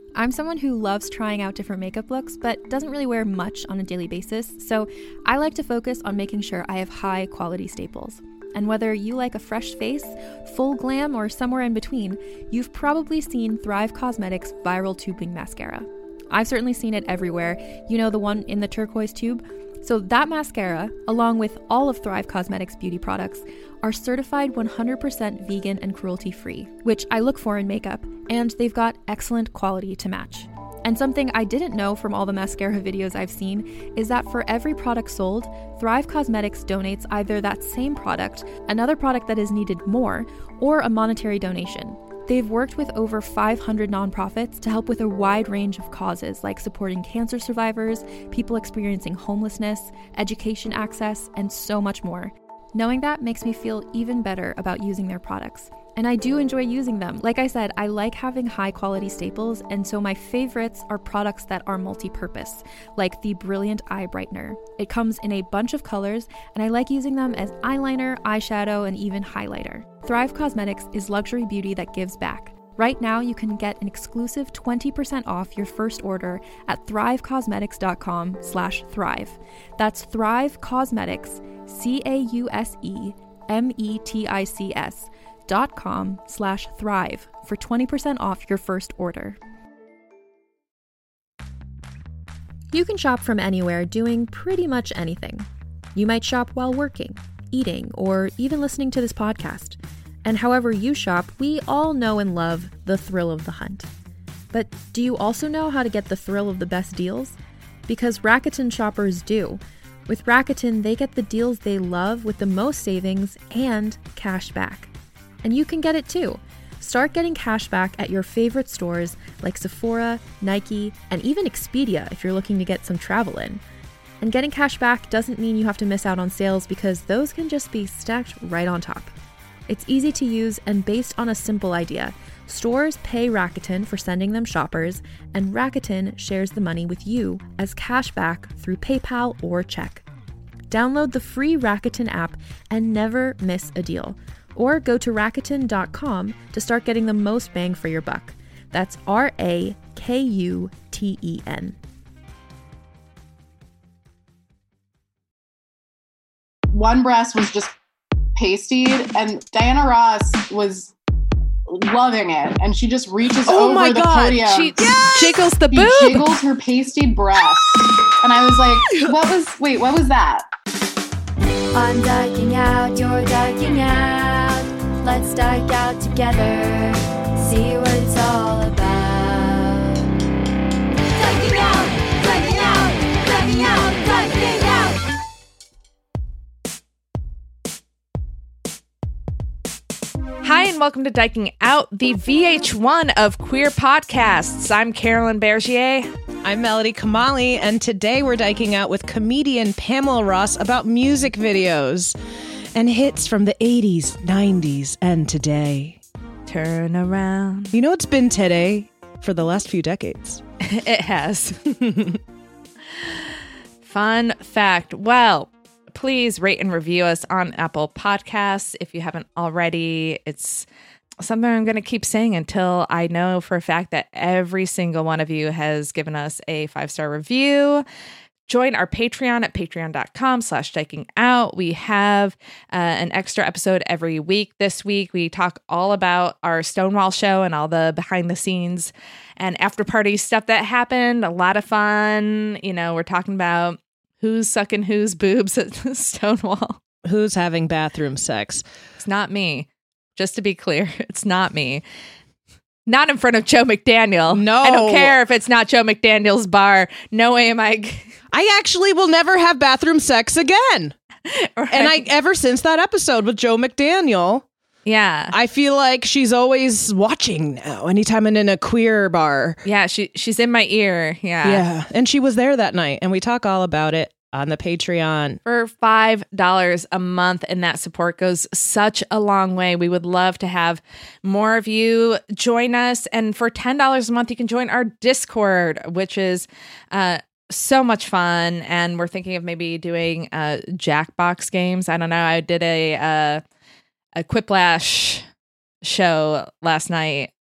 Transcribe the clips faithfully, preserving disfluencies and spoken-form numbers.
I'm someone who loves trying out different makeup looks, but doesn't really wear much on a daily basis, so I like to focus on making sure I have high quality staples. And whether you like a fresh face, full glam, or somewhere in between, you've probably seen Thrive Causemetics Viral Tubing Mascara. I've certainly seen it everywhere. You know, the one in the turquoise tube? So that mascara, along with all of Thrive Causemetics beauty products, are certified one hundred percent vegan and cruelty-free, which I look for in makeup, and they've got excellent quality to match. And something I didn't know from all the mascara videos I've seen is that for every product sold, Thrive Causemetics donates either that same product, another product that is needed more, or a monetary donation. They've worked with over five hundred nonprofits to help with a wide range of causes like supporting cancer survivors, people experiencing homelessness, education access, and so much more. Knowing that makes me feel even better about using their products. And I do enjoy using them. Like I said, I like having high quality staples, and so my favorites are products that are multi-purpose, like the Brilliant Eye Brightener. It comes in a bunch of colors, and I like using them as eyeliner, eyeshadow, and even highlighter. Thrive Causemetics is luxury beauty that gives back. Right now, you can get an exclusive twenty percent off your first order at thrivecausemetics.com slash thrive. That's Thrive Causemetics, C A U S E M E T I C S dot com slash thrive for twenty percent off your first order. You can shop from anywhere doing pretty much anything. You might shop while working, eating, or even listening to this podcast. And however you shop, we all know and love the thrill of the hunt. But do you also know how to get the thrill of the best deals? Because Rakuten shoppers do. With Rakuten, they get the deals they love with the most savings and cash back. And you can get it too. Start getting cash back at your favorite stores like Sephora, Nike, and even Expedia if you're looking to get some travel in. And getting cash back doesn't mean you have to miss out on sales, because those can just be stacked right on top. It's easy to use and based on a simple idea. Stores pay Rakuten for sending them shoppers, and Rakuten shares the money with you as cash back through PayPal or check. Download the free Rakuten app and never miss a deal. Or go to Rakuten dot com to start getting the most bang for your buck. That's R A K U T E N. One breast was just pasted, and Diana Ross was loving it, and she just reaches oh over my the God. podium. She yes! jiggles the she boob. jiggles her pasted breast. And I was like, what was, wait, what was that? I'm dyking out, you're dyking out. Let's dyke out together. See what it's all about. Dyking out, dyking out, dyking out, dyking out. Hi, and welcome to Dyking Out, the V H one of queer podcasts. I'm Carolyn Bergier. I'm Melody Kamali, and today we're dyking out with comedian Pamela Ross about music videos and hits from the eighties, nineties, and today. Turn around. You know, it's been today for the last few decades. It has. Fun fact. Well, please rate and review us on Apple Podcasts if you haven't already. It's something I'm going to keep saying until I know for a fact that every single one of you has given us a five-star review. Join our Patreon at patreon.com slash dyking out. We have uh, an extra episode every week. This week, we talk all about our Stonewall show and all the behind the scenes and after party stuff that happened. A lot of fun. You know, we're talking about who's sucking whose boobs at Stonewall. Who's having bathroom sex? It's not me. Just to be clear, it's not me. Not in front of Joe McDaniel. No. I don't care if it's not Joe McDaniel's bar. No way am I... G- I actually will never have bathroom sex again. Right. And I ever since that episode with Joe McDaniel... Yeah. I feel like she's always watching now anytime I'm in a queer bar. Yeah, she she's in my ear. Yeah. Yeah. And she was there that night, and we talk all about it on the Patreon. For five dollars a month, and that support goes such a long way. We would love to have more of you join us. And for ten dollars a month, you can join our Discord, which is uh, so much fun. And we're thinking of maybe doing uh, Jackbox games. I don't know. I did a... Uh, a Quiplash show last night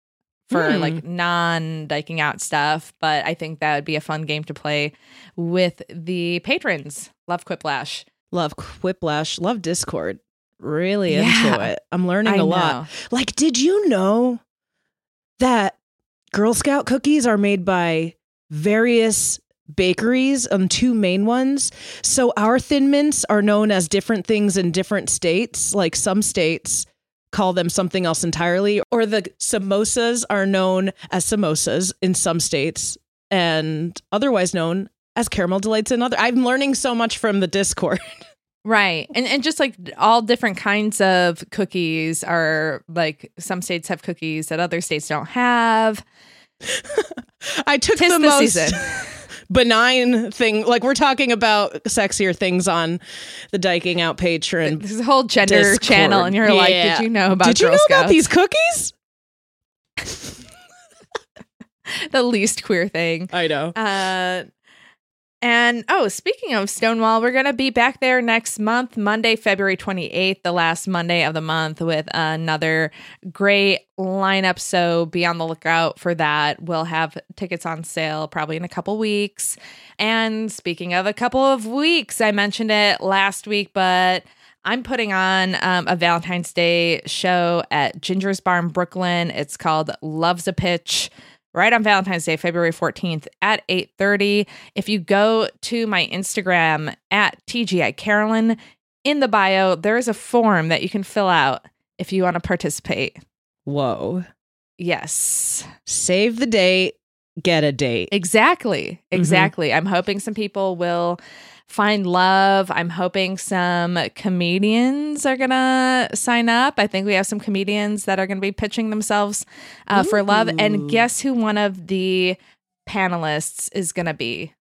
for Hmm. like non-diking out stuff. But I think that would be a fun game to play with the patrons. Love Quiplash. Love Quiplash. Love Discord. Really Yeah. into it. I'm learning I a lot. know. Like, did you know that Girl Scout cookies are made by various bakeries, um, two main ones? So our Thin Mints are known as different things in different states. Like some states call them something else entirely, or the samosas are known as samosas in some states and otherwise known as caramel delights in other. I'm learning so much from the Discord. Right. And and just like all different kinds of cookies are like some states have cookies that other states don't have. I took Tis the, the most season. benign thing. Like, we're talking about sexier things on the Diking Out Patreon. There's a whole gender Discord. channel, and you're like, Yeah. did you know about Did you Girl know Scouts? about these cookies? The least queer thing. I know. Uh, and oh, speaking of Stonewall, we're going to be back there next month, Monday, February twenty-eighth, the last Monday of the month, with another great lineup. So be on the lookout for that. We'll have tickets on sale probably in a couple weeks. And speaking of a couple of weeks, I mentioned it last week, but I'm putting on um, a Valentine's Day show at Ginger's Bar in Brooklyn. It's called Love's a Pitch. Right on Valentine's Day, February fourteenth at eight thirty. If you go to my Instagram at T G I Carolyn, in the bio, there is a form that you can fill out if you want to participate. Whoa. Yes, Save the date, get a date. exactly. Exactly. I'm hoping some people will find love. I'm hoping some comedians are going to sign up. I think we have some comedians that are going to be pitching themselves uh, for love. Ooh. And guess who one of the panelists is going to be?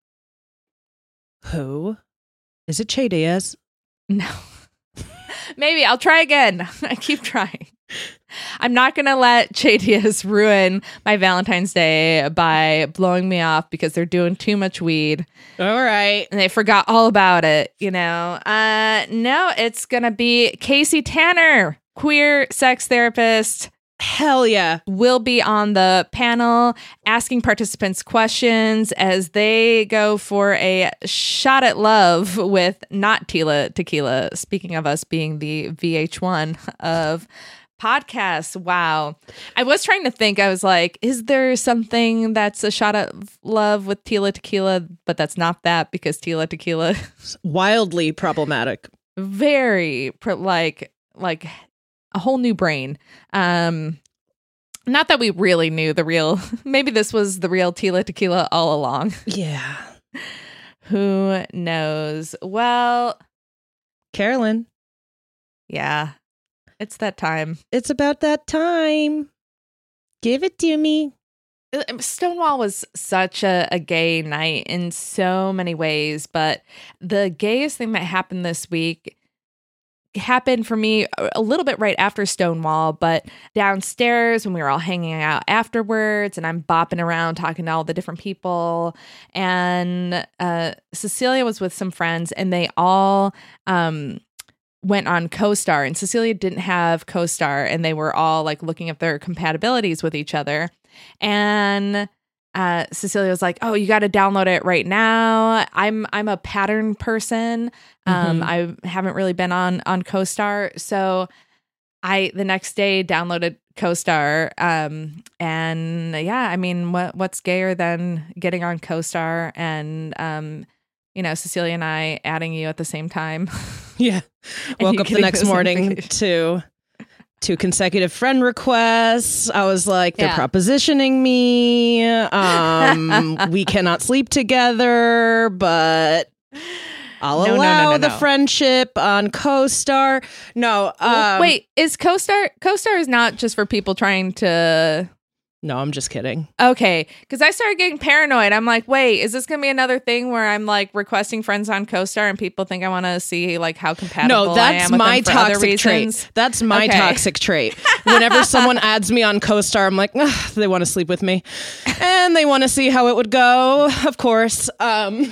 Who? Is it Che Diaz? No. Maybe I'll try again. I keep trying. I'm not going to let Che Diaz ruin my Valentine's Day by blowing me off because they're doing too much weed. All right. And they forgot all about it, you know. Uh, no, it's going to be Casey Tanner, queer sex therapist, Hell yeah. will be on the panel asking participants questions as they go for a shot at love with not Tila Tequila. Speaking of us being the V H one of podcasts. Wow. I was trying to think, I was like, is there something that's a shot at love with Tila Tequila? But that's not that, because Tila Tequila Wildly problematic. very pro- like like a whole new brain. Um not that we really knew the real, maybe this was the real Tila Tequila all along. Yeah. Who knows? Well, Carolyn, yeah. It's that time. it's about that time. Give it to me. Stonewall was such a, a gay night in so many ways, but the gayest thing that happened this week happened for me a little bit right after Stonewall, but downstairs when we were all hanging out afterwards and I'm bopping around talking to all the different people, and uh, Cecilia was with some friends and they all um, went on CoStar, and Cecilia didn't have CoStar, and they were all like looking at their compatibilities with each other. And uh, Cecilia was like, "Oh, you got to download it right now." I'm I'm a pattern person. Um, I haven't really been on on CoStar, so I the next day downloaded CoStar. Um, and yeah, I mean, what what's gayer than getting on CoStar and um, you know, Cecilia and I adding you at the same time? Yeah. you Woke up the getting next those morning notifications. to two consecutive friend requests. I was like, they're Yeah. propositioning me. Um, we cannot sleep together, but I'll No, no, no, allow no, the no. friendship on CoStar. No, um, Wait, is CoStar CoStar is not just for people trying to? No, I'm just kidding. Okay, because I started getting paranoid. I'm like, wait, is this gonna be another thing where I'm like requesting friends on CoStar and people think I want to see like how compatible No, I that's am with my them for other toxic trait. reasons? That's my Okay. toxic trait. Whenever someone adds me on CoStar, I'm like, "Ugh, they want to sleep with me, and they want to see how it would go. Of course. Um,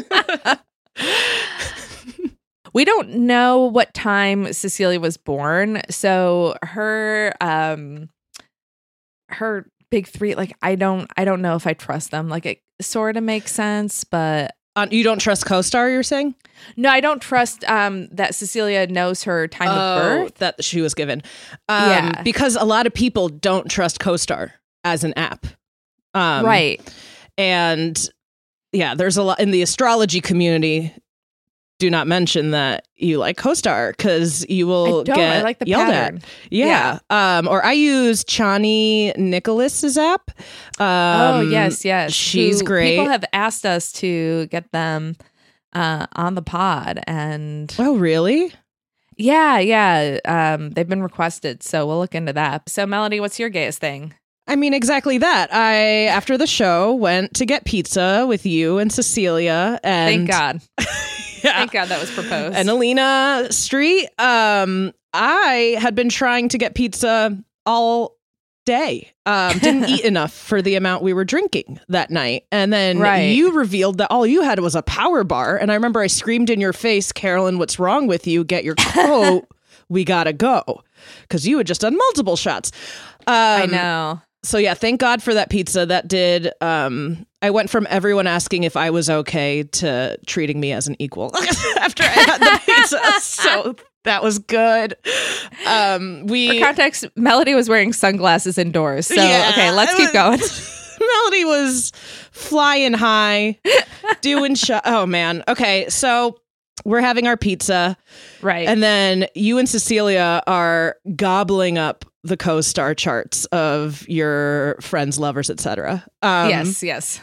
We don't know what time Cecilia was born, so her um her big three, like I don't I don't know if I trust them. Like it sort of makes sense, but Uh, you don't trust co-star, you're saying? no, I don't trust um, that Cecilia knows her time of birth. That she was given. Um, Yeah. Because a lot of people don't trust co-star as an app. Um, Right. And yeah, there's a lot in the astrology community. Do not mention that you like co-star because you will I don't. get I like the yelled pattern. at. Yeah. Um, or I use Chani Nicholas's app. Um, oh, yes, yes. She's Who- great. People have asked us to get them uh, on the pod. And Oh, really? yeah, yeah. Um, they've been requested. So we'll look into that. So, Melody, what's your gayest thing? I mean, exactly that. I, after the show, went to get pizza with you and Cecilia. And Thank God. Yeah. Thank God that was proposed. And Alina Street. Um, I had been trying to get pizza all day. Um, didn't eat enough for the amount we were drinking that night. And then Right. you revealed that all you had was a power bar. And I remember I screamed in your face, Carolyn, what's wrong with you? Get your coat. We gotta go. Because you had just done multiple shots. Um, I know. So yeah, thank God for that pizza. That did. Um, I went from everyone asking if I was okay to treating me as an equal after I had the pizza. So that was good. Um, we For context, Melody was wearing sunglasses indoors. So, Yeah, okay, let's it keep going. Melody was flying high, doing shot. Oh man. Okay, so we're having our pizza, Right. and then you and Cecilia are gobbling up the co-star charts of your friends, lovers, et cetera. Um, yes, yes.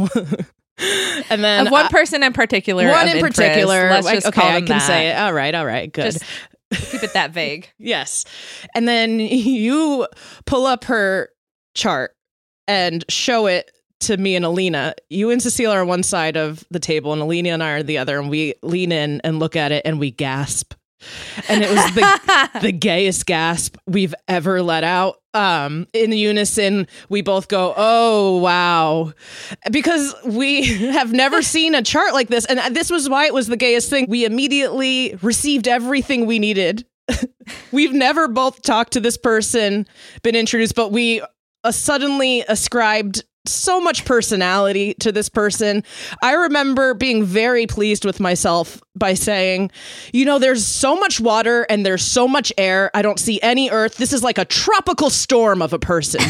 and then Of one I- person in particular. one of in interest. particular. Let's like, just okay, call I them can that. say it. All right, all right, good. Just keep it that vague. Yes. And then you pull up her chart and show it to me and Alina. You and Cecilia are on one side of the table and Alina and I are the other, and we lean in and look at it and we gasp. And it was the the gayest gasp we've ever let out. Um, in unison, we both go, "Oh wow," because we have never seen a chart like this, and this was why it was the gayest thing. We immediately received everything we needed. We've never both talked to this person, been introduced, but we uh, suddenly ascribed so much personality to this person. I remember being very pleased with myself by saying, you know, there's so much water and there's so much air. I don't see any earth. This is like a tropical storm of a person.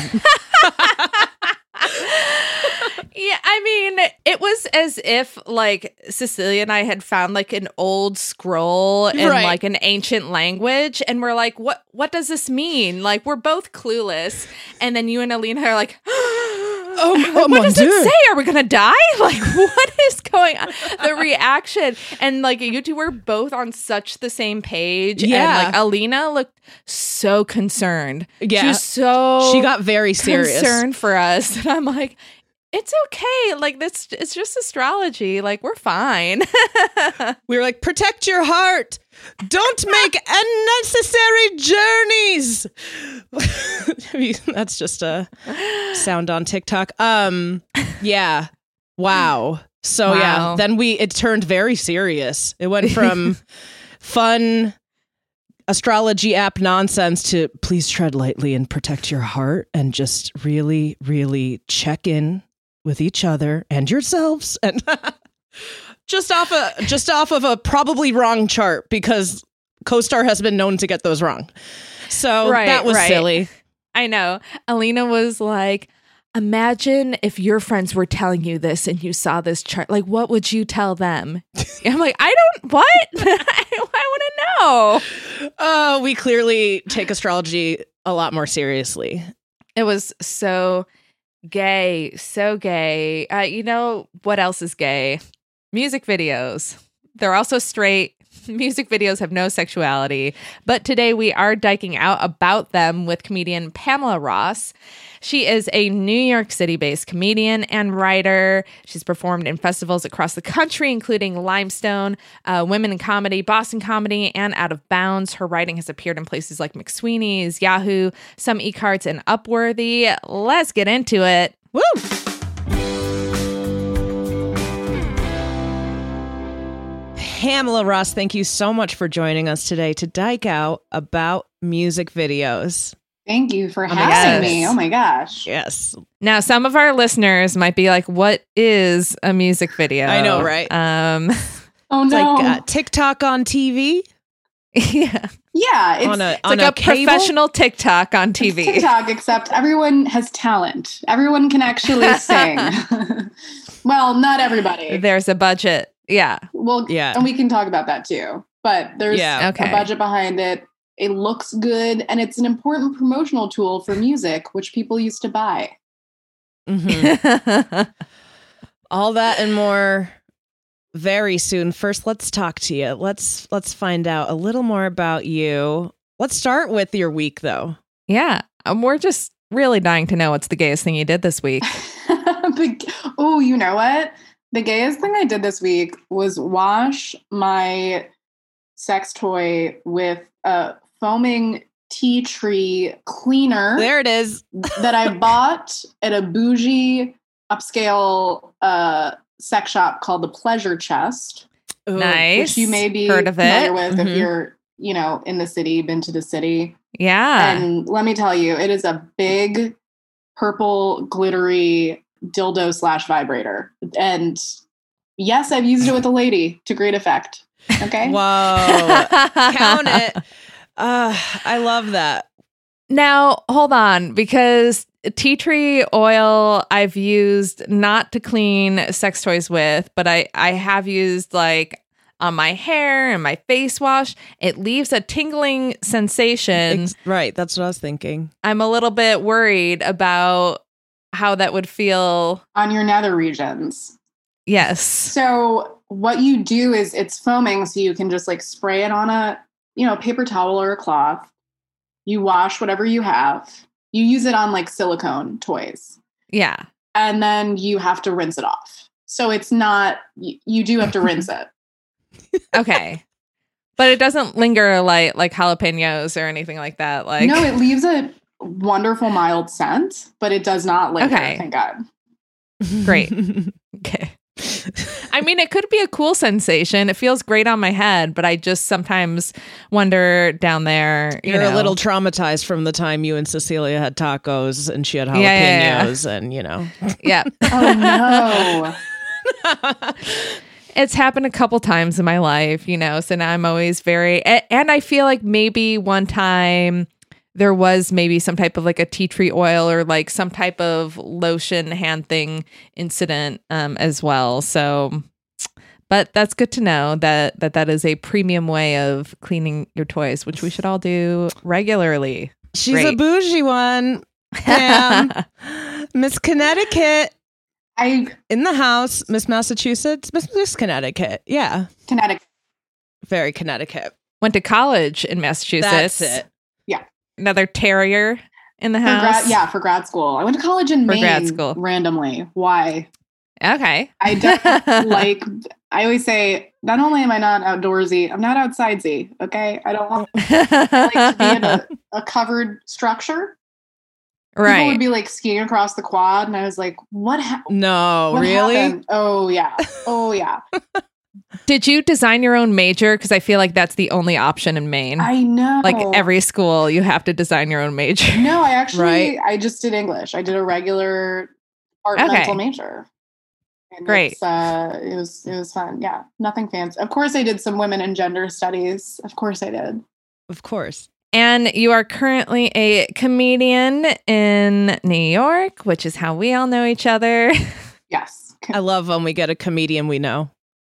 Yeah, I mean, it was as if like Cecilia and I had found like an old scroll in Right. like an ancient language, and we're like, what what does this mean? Like, we're both clueless. And then you and Alina are like, Oh, oh what mon does Dieu. it say? Are we gonna die? Like, what is going on? The reaction. And like you two were both on such the same page. Yeah. And like Alina looked so concerned. Yeah. She was so She got very serious. concerned for us. And I'm like, it's okay. Like, this, it's just astrology. Like, we're fine. We were like, protect your heart. Don't make unnecessary journeys. I mean, that's just a sound on TikTok. Um, yeah. Wow. So yeah, Wow. then we, it turned very serious. It went from fun astrology app nonsense to please tread lightly and protect your heart and just really, really check in with each other and yourselves. And just off a just off of a probably wrong chart, because CoStar has been known to get those wrong. So Right, that was right. silly. I know. Alina was like, imagine if your friends were telling you this and you saw this chart. Like, what would you tell them? I'm like, I don't, what? I, I want to know. Uh, we clearly take astrology a lot more seriously. It was so gay, so gay. Uh, you know what else is gay? Music videos. They're also straight. Music videos have no sexuality. But today we are diking out about them with comedian Pamela Ross. She is a New York City-based comedian and writer. She's performed in festivals across the country, including Limestone, uh, Women in Comedy, Boston Comedy, and Out of Bounds. Her writing has appeared in places like McSweeney's, Yahoo, Some E-Carts, and Upworthy. Let's get into it. Woo! Pamela Ross, thank you so much for joining us today to dike out about music videos. Thank you for Oh my having gosh. me. Oh my gosh. Yes. Now, some of our listeners might be like, "What is a music video?" I know, right? Um, Oh It's no. like uh, TikTok on T V. yeah, yeah, it's, on a, it's on like a, cable? professional TikTok on T it's V. TikTok, except everyone has talent. Everyone can actually sing. Well, not everybody. There's a budget. Yeah. Well, Yeah. and we can talk about that too. But there's Yeah. Okay. a budget behind it. It looks good, and it's an important promotional tool for music, which people used to buy. Mhm. All that and more very soon. First, let's talk to you. Let's let's find out a little more about you. Let's start with your week, though. yeah. Um, we're just really dying to know what's the gayest thing you did this week. Oh, you know what? The gayest thing I did this week was wash my sex toy with a foaming tea tree cleaner There it is. that I bought at a bougie upscale uh, sex shop called the Pleasure Chest, Ooh. Nice. which you may be Heard of familiar it. with Mhm. if you're, you know, in the city, been to the city. Yeah. And let me tell you, it is a big purple glittery dildo slash vibrator. And yes, I've used it with a lady to great effect. Okay. Whoa. Count it. Uh, I love that. Now, hold on, because tea tree oil I've used not to clean sex toys with, but I, I have used like on my hair and my face wash. It leaves a tingling sensation. Ex- right. That's what I was thinking. I'm a little bit worried about how that would feel. On your nether regions. Yes. So what you do is it's foaming, so you can just like spray it on a, you know, paper towel or a cloth. You wash whatever you have. You use it on like silicone toys. Yeah. And then you have to rinse it off. So it's not, you, you do have to rinse it. Okay. But it doesn't linger like like jalapenos or anything like that. Like No, it leaves a wonderful mild scent, but it does not linger, Okay. thank God. Great. Okay. I mean, it could be a cool sensation. It feels great on my head, but I just sometimes wonder down there. You You're know, a little traumatized from the time you and Cecilia had tacos and she had jalapenos, Yeah, yeah, yeah. and you know. yeah. Oh no. It's happened a couple times in my life, you know. So now I'm always very, a- and I feel like maybe one time there was maybe some type of like a tea tree oil or like some type of lotion hand thing incident um, as well. So, but that's good to know that that that is a premium way of cleaning your toys, which we should all do regularly. She's a Great. bougie one. Pam. Miss Connecticut I in the house. Miss Massachusetts. Miss, Miss Connecticut. Yeah. Connecticut. Very Connecticut. Went to college in Massachusetts. That's it. Another terrier in the For house. grad, yeah, for grad school. I went to college in For Maine grad school. randomly. Why? Okay. I don't like, I always say, not only am I not outdoorsy, I'm not outsidesy. Okay. I don't want I like to be in a, a covered structure. People Right. would be like skiing across the quad, and I was like, what, ha- No, what really? happened? Oh, yeah. Oh, yeah. Did you design your own major? Because I feel like that's the only option in Maine. I know. Like every school, you have to design your own major. No, I actually, Right. I just did English. I did a regular departmental Okay. major. And Great. it's, Uh, it was, it was fun. Yeah. Nothing fancy. Of course I did some women and gender studies. Of course I did. Of course. And you are currently a comedian in New York, which is how we all know each other. Yes. I love when we get a comedian we know.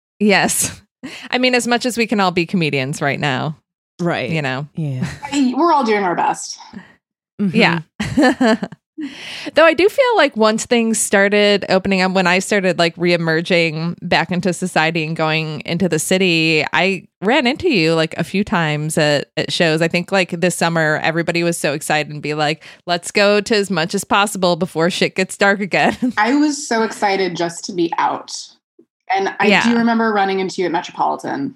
Yes. I mean, as much as we can all be comedians right now, Right. you know. Yeah. I, we're all doing our best. Mhm. Yeah. Though I do feel like once things started opening up, when I started like reemerging back into society and going into the city, I ran into you like a few times at, at shows. I think like this summer, everybody was so excited and be like, let's go to as much as possible before shit gets dark again. I was so excited just to be out. And I Yeah. do remember running into you at Metropolitan.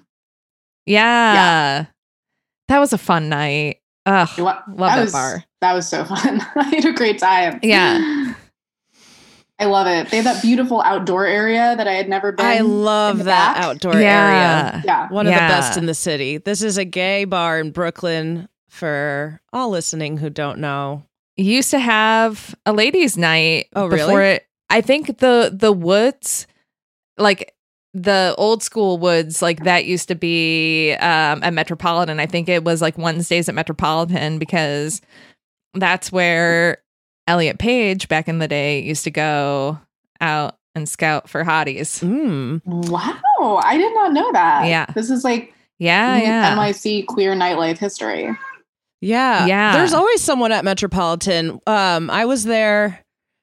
yeah. That was a fun night. Ugh. What- Love that was, bar. That was so fun. I had a great time. Yeah. I love it. They have that beautiful outdoor area that I had never been. I in love the that back. outdoor area. Yeah. Yeah. One of Yeah. the best in the city. This is a gay bar in Brooklyn. for all listening who don't know. Used to have a ladies' night. Oh, before really? It, I think the the Woods, like the old school Woods, like that used to be um, at Metropolitan. I think it was like Wednesdays at Metropolitan because that's where Elliot Page back in the day used to go out and scout for hotties. Mm. Wow, I did not know that. Yeah. This is like Yeah, yeah. N Y C queer nightlife history. Yeah. Yeah. There's always someone at Metropolitan. Um, I was there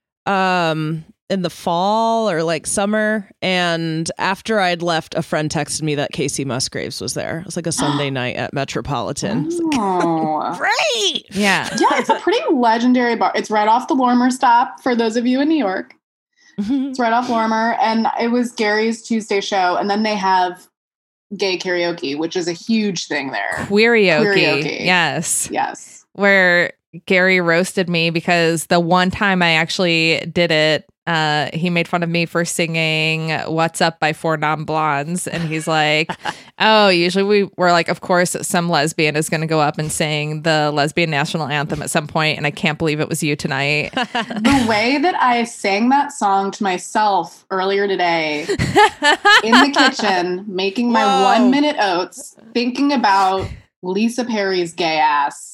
um, in the fall or like summer. And after I'd left, a friend texted me that Casey Musgraves was there. It was like a Sunday night at Metropolitan. Oh. Great. Yeah. Yeah, it's a pretty legendary bar. It's right off the Lorimer stop for those of you in New York. It's right off Lorimer. And it was Gary's Tuesday show. And then they have gay karaoke, which is a huge thing there. Queerioke. Queerioke. Yes. Yes. Where Gary roasted me because the one time I actually did it, uh, he made fun of me for singing What's Up by Four Non Blondes. And he's like, oh, usually we were like, of course, some lesbian is going to go up and sing the lesbian national anthem at some point, and I can't believe it was you tonight. The way that I sang that song to myself earlier today in the kitchen, making my Whoa. one minute oats, thinking about Lisa Perry's gay ass.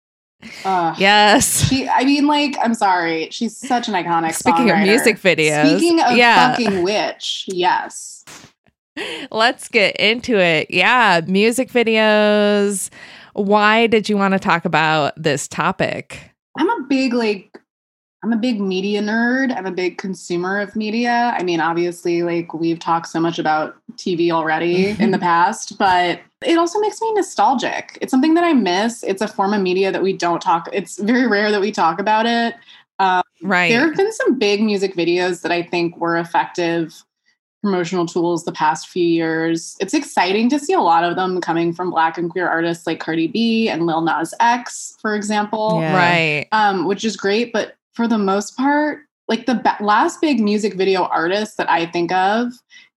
Uh, Yes. She, I mean, like, I'm sorry. She's such an iconic Speaking of songwriter. music videos. Speaking of Yeah. fucking witch, yes. Let's get into it. Yeah. Music videos. Why did you want to talk about this topic? I'm a big, like, I'm a big media nerd. I'm a big consumer of media. I mean, obviously, like, we've talked so much about T V already in the past, but it also makes me nostalgic. It's something that I miss. It's a form of media that we don't talk. It's very rare that we talk about it. Um, Right. There have been some big music videos that I think were effective promotional tools the past few years. It's exciting to see a lot of them coming from Black and queer artists like Cardi B and Lil Nas X, for example. Yeah. Right. Um, which is great. But for the most part, like the ba- last big music video artist that I think of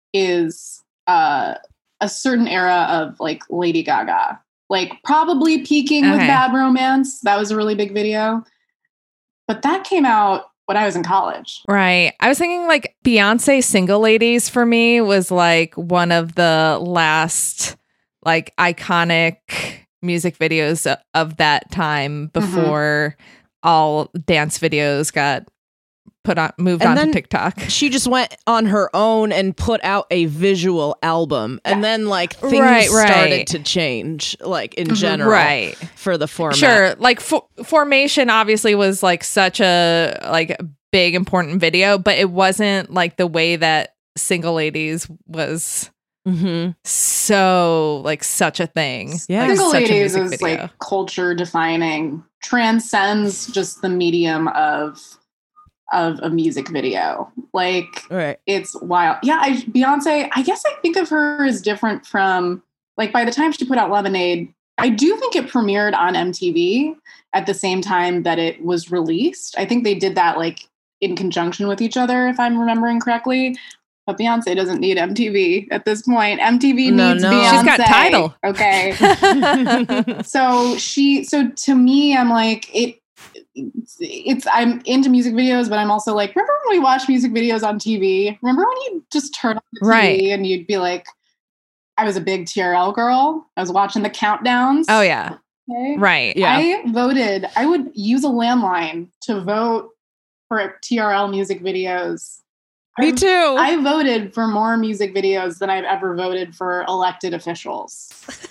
is uh, a certain era of like Lady Gaga, like probably peaking with Okay. Bad Romance. That was a really big video. But that came out when I was in college. Right. I was thinking like Beyonce Single Ladies for me was like one of the last like iconic music videos o- of that time before all dance videos got put on, moved And on to then- TikTok. She just went on her own and put out a visual album. And then like things Right, right. started to change, like in Mhm. general, Right. for the format. Sure. Like fo- Formation obviously was like such a like big important video, but it wasn't like the way that Single Ladies was Mm-hmm. so like such a thing. Yeah. Like, Single such a Ladies music is video. like culture defining, transcends just the medium of of a music video. Like Right. it's wild. Yeah, I, Beyonce, I guess I think of her as different from, like, by the time she put out Lemonade, I do think it premiered on M T V at the same time that it was released. I think they did that, like, in conjunction with each other, if I'm remembering correctly. But Beyonce doesn't need M T V at this point. M T V No, needs no. Beyonce. She's got Tidal. Okay. So she, so to me, I'm like, it, it's, it's, I'm into music videos, but I'm also like, remember when we watched music videos on T V? Remember when you just turn on the T V Right. and you'd be like, I was a big T R L girl. I was watching the countdowns. Oh yeah. Okay? Right. Yeah. I voted, I would use a landline to vote for T R L music videos. Me I- too. I voted for more music videos than I've ever voted for elected officials.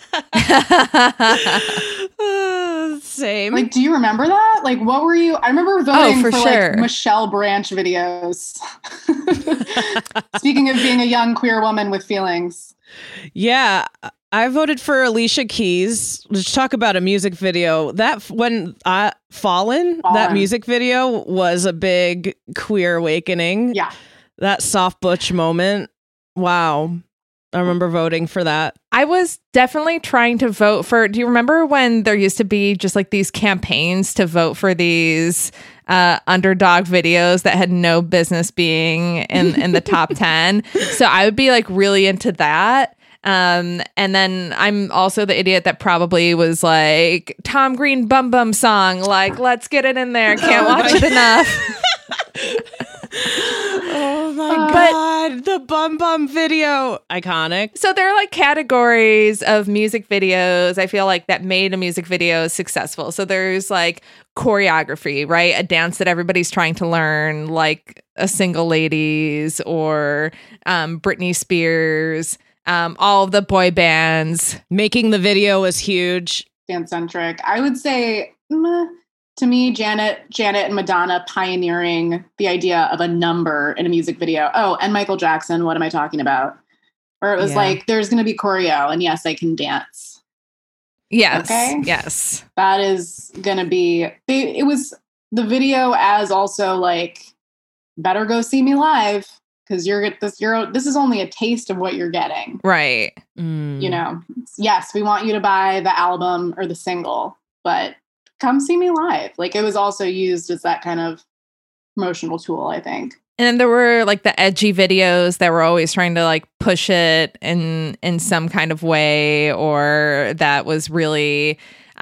Uh, same. Like, do you remember that? Like, what were you? I remember voting Oh, for for, sure. like Michelle Branch videos. Speaking of being a young queer woman with feelings. Yeah, I voted for Alicia Keys. Let's talk about a music video. That when uh, Fallen, that Fallen. music video was a big queer awakening. Yeah. That soft butch moment. Wow. I remember voting for that. I was definitely trying to vote for. Do you remember when there used to be just like these campaigns to vote for these uh, underdog videos that had no business being in, in the top ten? So I would be like really into that. Um, and then I'm also the idiot that probably was like, Tom Green Bum Bum song, like, let's get it in there. Can't watch it enough. Oh my Uh, God. The Bum Bum video. Iconic. So there are like categories of music videos, I feel like, that made a music video successful. So there's like choreography, right? A dance that everybody's trying to learn, like a Single Ladies or um, Britney Spears, um, all of the boy bands. Making the video was huge. Dance centric. I would say, mm, to me, Janet, Janet and Madonna pioneering the idea of a number in a music video. Oh, and Michael Jackson. What am I talking about? Where it was Yeah. like, there's going to be choreo, and yes, I can dance. Yes. Okay. Yes. That is going to be. They, it was the video as also like, better go see me live because you're get this. You're this is only a taste of what you're getting. Right. Mm. You know, yes, we want you to buy the album or the single, but come see me live. Like, it was also used as that kind of promotional tool, I think. And then there were like the edgy videos that were always trying to like push it in in some kind of way, or that was really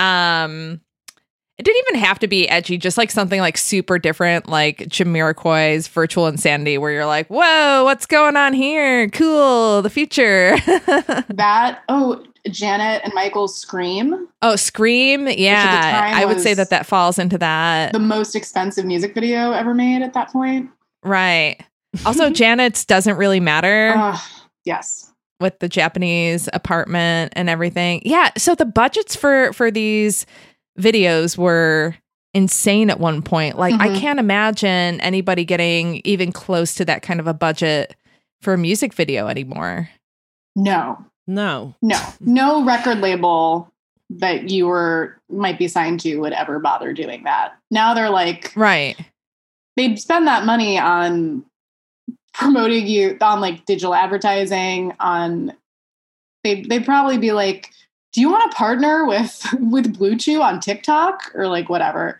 um it didn't even have to be edgy, just like something like super different, like Jamiroquai's Virtual Insanity, where you're like, whoa, what's going on here? Cool, the future. That, oh, Janet and Michael's Scream, Oh, Scream. Yeah, time I would say was that that falls into that. the most expensive music video ever made at that point. Right. Also, Janet's Doesn't Really Matter. Uh, yes. With the Japanese apartment and everything. Yeah. So the budgets for for these videos were insane at one point. Like, I Mhm. can't imagine anybody getting even close to that kind of a budget for a music video anymore. No, No. no, no record label that you were might be signed to would ever bother doing that. Now they're like, Right. they'd spend that money on promoting you on like digital advertising on they'd, they'd probably be like, do you want to partner with with Blue Chew on TikTok or like whatever?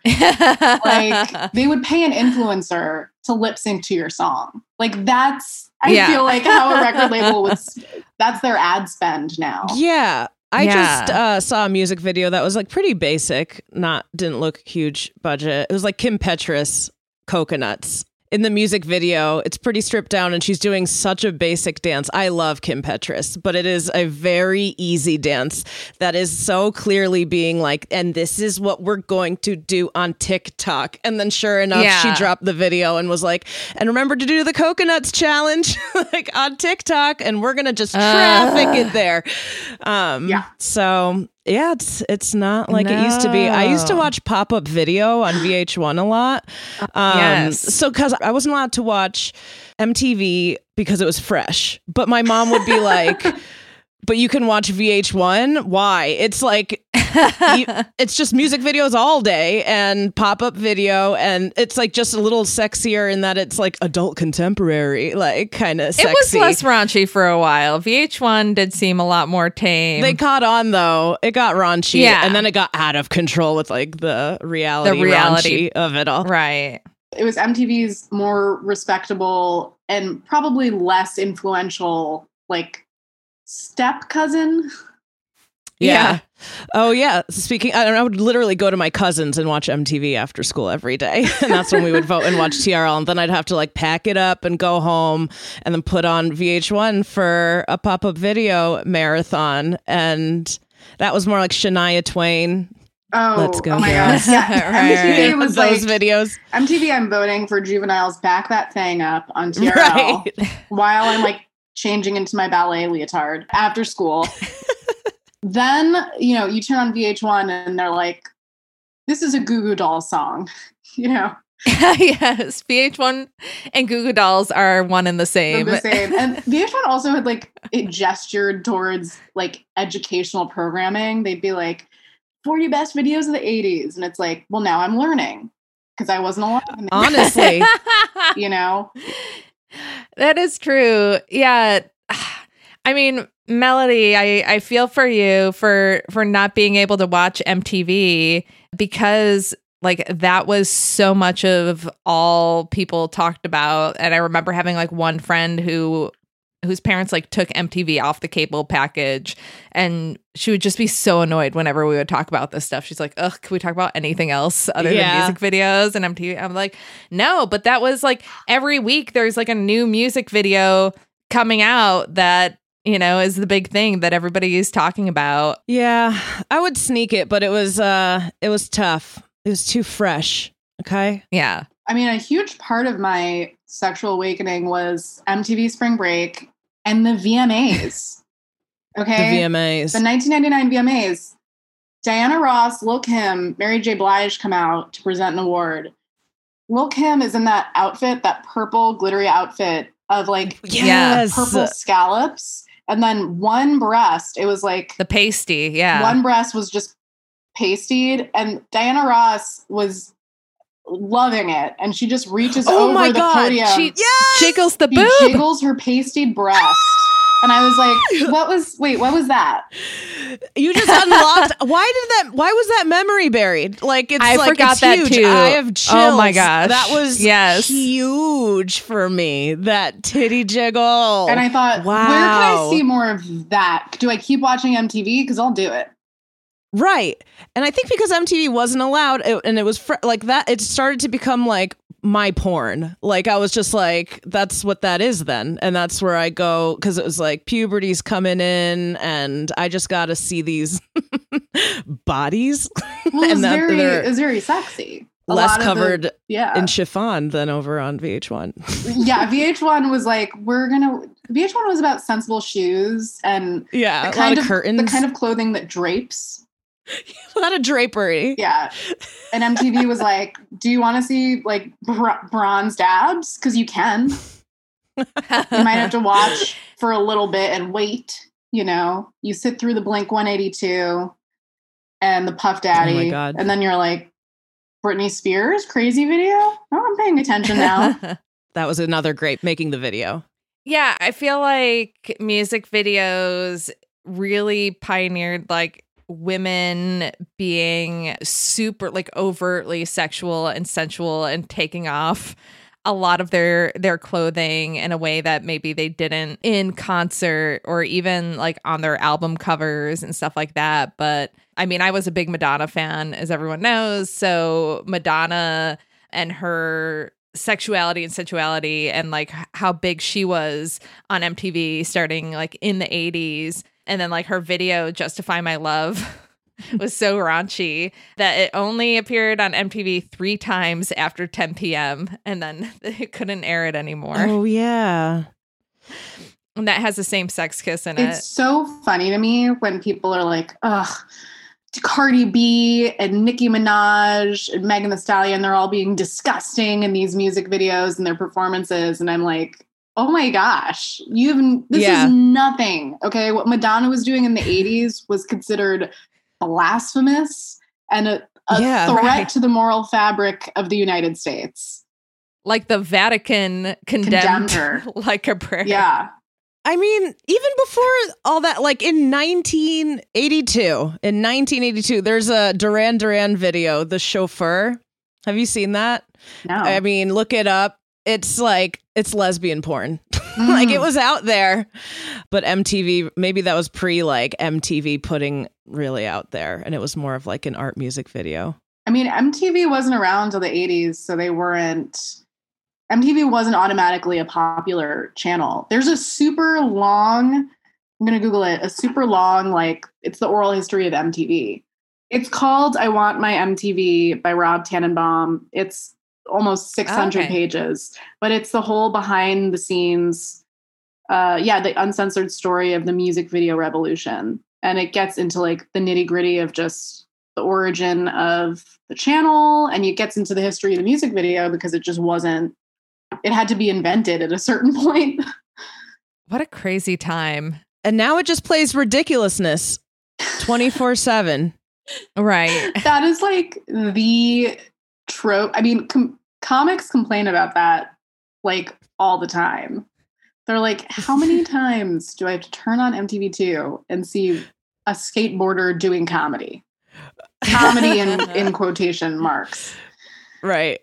Like, they would pay an influencer to lip sync to your song. Like, that's I Yeah. feel like how a record label would that's their ad spend now. Yeah. I Yeah. just uh, saw a music video that was like pretty basic, not didn't look huge budget. It was like Kim Petras, Coconuts. In the music video, it's pretty stripped down and she's doing such a basic dance. I love Kim Petras, but it is a very easy dance that is so clearly being like, and this is what we're going to do on TikTok. And then sure enough, Yeah. she dropped the video and was like, and remember to do the Coconuts challenge like on TikTok, and we're going to just traffic Uh. it there. Um, Yeah. So yeah, it's it's not like it used to be. I used to No. watch Pop-Up Video on V H one a lot. Um, Yes. So because I wasn't allowed to watch M T V because it was fresh, but my mom would be like, "But you can watch V H one. Why? It's like." you- it's just music videos all day and pop-up video, and it's like just a little sexier in that it's like adult contemporary, like kind of sexy. It was less raunchy for a while. V H one did seem a lot more tame. They caught on though. It got raunchy, Yeah. and then it got out of control with like the reality, The reality. raunchy of it all. right. It was M T V's more respectable and probably less influential like step cousin. Yeah. Yeah. Oh yeah. Speaking, I, I would literally go to my cousins and watch M T V after school every day, and that's when we would vote and watch T R L. And then I'd have to like pack it up and go home, and then put on V H one for a pop-up video marathon, and that was more like Shania Twain. Oh, Let's go, oh my girls. gosh. Yeah. Right, M T V right. was Those like, videos, M T V, I'm voting for Juvenile's Back That Thing Up on T R L right? while I'm like changing into my ballet leotard after school. Then, you know, you turn on V H one and they're like, this is a Goo Goo Dolls song, you know, Yes. V H one and Goo Goo Dolls are one and the they're same. the same. And V H one also had like, it gestured towards like educational programming. They'd be like, forty best videos of the eighties. And it's like, well, now I'm learning because I wasn't alive in the Honestly, you know? That is true. Yeah. I mean, Melody, I, I feel for you for for not being able to watch M T V because like that was so much of all people talked about. And I remember having like one friend who whose parents like took M T V off the cable package, and she would just be so annoyed whenever we would talk about this stuff. She's like, ugh, can we talk about anything else other Yeah. than music videos and M T V? I'm like, no, but that was like every week there's like a new music video coming out that, you know, is the big thing that everybody is talking about. Yeah, I would sneak it, but it was uh it was tough. It was too fresh. Okay. Yeah. I mean, a huge part of my sexual awakening was M T V Spring Break and the V M As. Okay. The V M As. The nineteen ninety-nine V M As. Diana Ross, Lil Kim, Mary J. Blige come out to present an award. Lil Kim is in that outfit, that purple glittery outfit of like Yes. purple scallops. And then one breast, it was like The pasty. Yeah. one breast was just pastied. And Diana Ross was loving it. And she just reaches Oh over my the God. podium. She Yes! jiggles the She boob. jiggles her pastied breast. And I was like, what was, wait, what was that? You just unlocked. Why did that? Why was that memory buried? Like it's I like forgot it's that huge. too. I have chills. Oh my gosh. that was Yes. huge for me. That titty jiggle. And I thought, Wow. where can I see more of that? Do I keep watching M T V? Because I'll do it. Right. And I think because M T V wasn't allowed, it, and it was fr- like that, it started to become like my porn. Like I was just like, that's what that is then. And that's where I go, because it was like puberty's coming in and I just got to see these bodies Well, it was And that very, they're it was very sexy. A less lot of the- covered yeah. in chiffon than over on V H one. yeah. V H one was like, we're going to, V H one was about sensible shoes and Yeah. the A lot kind of of curtains. the kind of clothing that drapes. a lot of drapery. Yeah. And M T V was like, do you want to see like br- bronzed abs? Because you can. You might have to watch for a little bit and wait. You know, you sit through the Blink one eighty-two and the Puff Daddy. God. And then you're like, Britney Spears, crazy video? Oh, I'm paying attention now. That was another great making the video. Yeah, I feel like music videos really pioneered like women being super like overtly sexual and sensual and taking off a lot of their their clothing in a way that maybe they didn't in concert or even like on their album covers and stuff like that. But I mean, I was a big Madonna fan, as everyone knows. So Madonna and her sexuality and sensuality and like how big she was on M T V starting like in the eighties. And then like her video Justify My Love was so raunchy that it only appeared on M T V three times after ten p.m. and then it couldn't air it anymore. Oh, yeah. And that has the same sex kiss in It's it. so funny to me when people are like, ugh, Cardi B and Nicki Minaj and Megan Thee Stallion, they're all being disgusting in these music videos and their performances. And I'm like, oh my gosh, you've this Yeah. is nothing. Okay. What Madonna was doing in the eighties was considered blasphemous and a, a Yeah, threat right. to the moral fabric of the United States. Like the Vatican condemned, Condemned her. like a prayer. Yeah. I mean, even before all that, like in nineteen eighty-two, in nineteen eighty-two, there's a Duran Duran video, The Chauffeur. Have you seen that? No. I mean, look it up. It's like, it's lesbian porn. Like it was out there, but M T V, maybe that was pre like M T V putting really out there. And it was more of like an art music video. I mean, M T V wasn't around till the eighties, so they weren't. M T V wasn't automatically a popular channel. There's a super long, I'm going to Google it, a super long, like, it's the oral history of M T V. It's called I Want My M T V by Rob Tannenbaum. It's almost six hundred Okay. pages, but it's the whole behind the scenes, uh, yeah, the uncensored story of the music video revolution. And it gets into like the nitty gritty of just the origin of the channel, and it gets into the history of the music video because it just wasn't, it had to be invented at a certain point. What a crazy time. And now it just plays ridiculousness twenty-four seven. Right. That is like the trope. I mean, com- comics complain about that like all the time. They're like, how many times do I have to turn on M T V two and see a skateboarder doing comedy? Comedy in, in quotation marks. Right.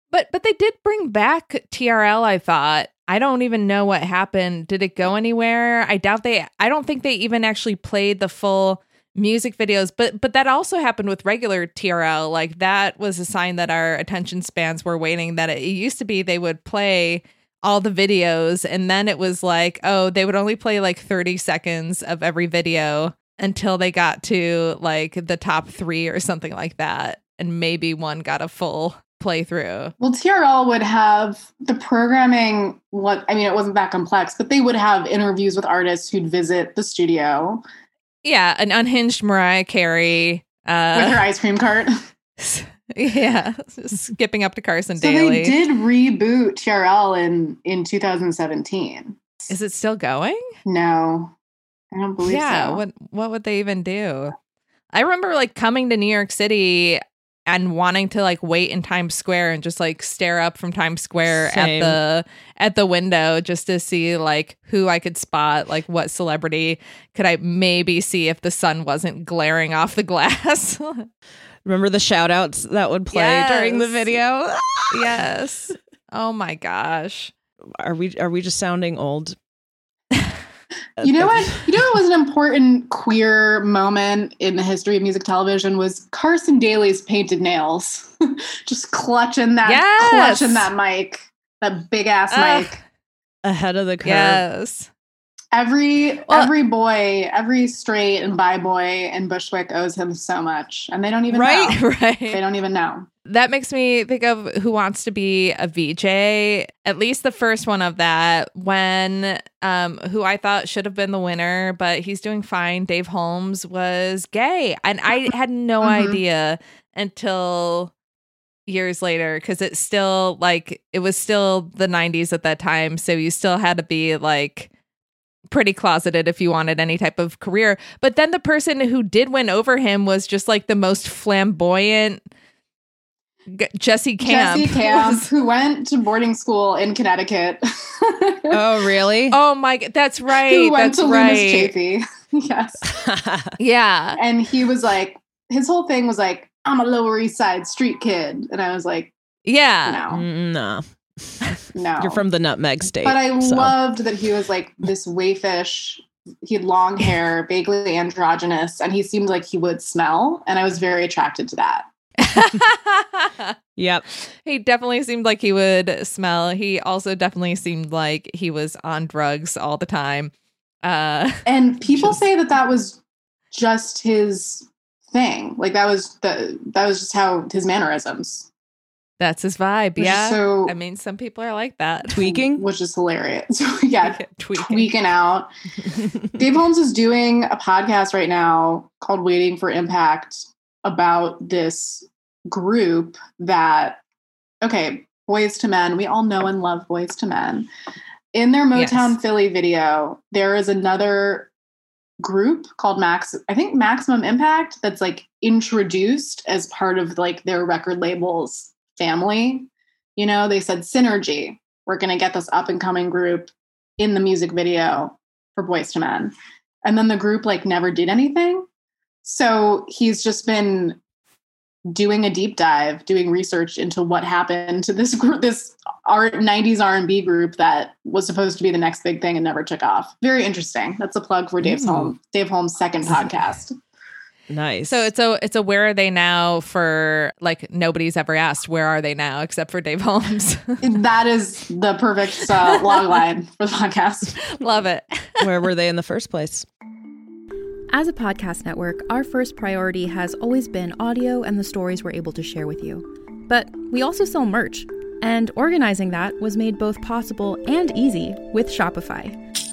But but they did bring back T R L, I thought. I don't even know what happened. Did it go anywhere? I doubt they, I don't think they even actually played the full music videos, but but that also happened with regular T R L. Like that was a sign that our attention spans were waning, that it used to be they would play all the videos and then it was like, oh, they would only play like thirty seconds of every video until they got to like the top three or something like that. And maybe one got a full playthrough. Well, T R L would have the programming, what I mean, it wasn't that complex, but they would have interviews with artists who'd visit the studio. Yeah, an unhinged Mariah Carey. Uh, with her ice cream cart. Yeah, skipping up to Carson so Daly. So they did reboot T R L in, in two thousand seventeen. Is it still going? No, I don't believe yeah, so. Yeah, what, what would they even do? I remember like coming to New York City and wanting to like wait in Times Square and just like stare up from Times Square Same. at the at the window just to see like who I could spot, like what celebrity could I maybe see if the sun wasn't glaring off the glass. Remember the shout outs that would play Yes. during the video? Yes. Oh my gosh. Are we are we just sounding old? You know what? You know what was an important queer moment in the history of music television was Carson Daly's painted nails. Just clutching that, Yes. clutching that mic, that big ass Ugh. mic. Ahead of the curve. Yes. Every Well- every boy, every straight and bi boy in Bushwick owes him so much, and they don't even Right, know. Right. They don't even know. That makes me think of Who Wants to Be a V J, at least the first one of that, when um, who I thought should have been the winner, but he's doing fine. Dave Holmes was gay. And I had no Mhm. idea until years later, because it's still like, it was still the nineties at that time. So you still had to be like pretty closeted if you wanted any type of career. But then the person who did win over him was just like the most flamboyant G- Jesse Camp. Jesse Camp, was- who went to boarding school in Connecticut. Oh, really? Oh my, g- that's right. Who went That's to right. Loomis Chafee. Yes. Yeah. And he was like, his whole thing was like, I'm a Lower East Side street kid. And I was like, Yeah. no, Mm, no. no. You're from the Nutmeg State. But I so. loved that he was like this wayfish. He had long hair, vaguely androgynous, and he seemed like he would smell. And I was very attracted to that. Yep. He definitely seemed like he would smell. He also definitely seemed like he was on drugs all the time. Uh, And people Just- say that that was just his thing. Like that was the that was just how his mannerisms. that's his vibe. Which is Yeah. so I mean, some people are like that. Tweaking? which is hilarious. So yeah, Tweaking. tweaking out. Dave Holmes is doing a podcast right now called Waiting for Impact about this group that, okay, Boys to Men. We all know and love Boys to Men. In their Motown Yes. Philly video, there is another group called Max, I think Maximum Impact, that's like introduced as part of like their record label's family. You know, they said Synergy. We're going to get this up and coming group in the music video for Boys to Men. And then the group like never did anything. So he's just been doing a deep dive, doing research into what happened to this group, this art nineties R and B group that was supposed to be the next big thing and never took off. Very interesting. That's a plug for Dave's Ooh. home, Dave Holmes' second podcast. Nice. So it's a it's a where are they now for like nobody's ever asked where are they now except for Dave Holmes. That is the perfect uh, log line for the podcast. Love it. Where were they in the first place? As a podcast network, our first priority has always been audio and the stories we're able to share with you. But we also sell merch, and organizing that was made both possible and easy with Shopify.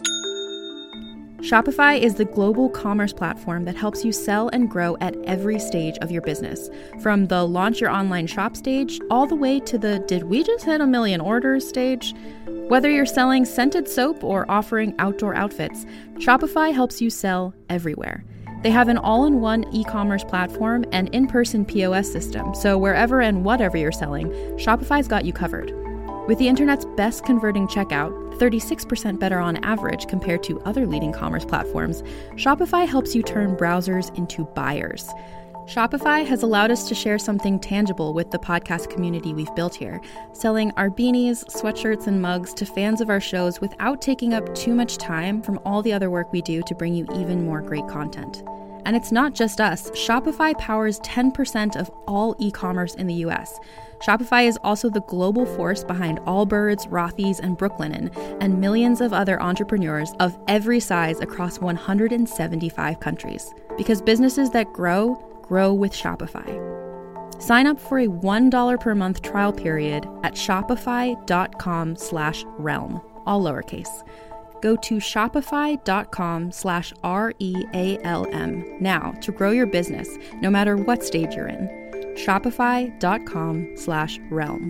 Shopify is the global commerce platform that helps you sell and grow at every stage of your business, from the launch your online shop stage all the way to the did we just hit a million orders stage. Whether you're selling scented soap or offering outdoor outfits, Shopify helps you sell everywhere. They have an all-in-one e-commerce platform and in-person P O S system, so wherever and whatever you're selling, Shopify's got you covered. With the internet's best converting checkout, thirty-six percent better on average compared to other leading commerce platforms, Shopify helps you turn browsers into buyers. Shopify has allowed us to share something tangible with the podcast community we've built here, selling our beanies, sweatshirts, and mugs to fans of our shows without taking up too much time from all the other work we do to bring you even more great content. And it's not just us. Shopify powers ten percent of all e-commerce in the U S. Shopify is also the global force behind Allbirds, Rothy's, and Brooklinen, and millions of other entrepreneurs of every size across one hundred seventy-five countries. Because businesses that grow, grow with Shopify. Sign up for a one dollar per month trial period at shopify.com slash realm, all lowercase. Go to shopify.com slash R-E-A-L-M now to grow your business, no matter what stage you're in. Shopify.com slash realm.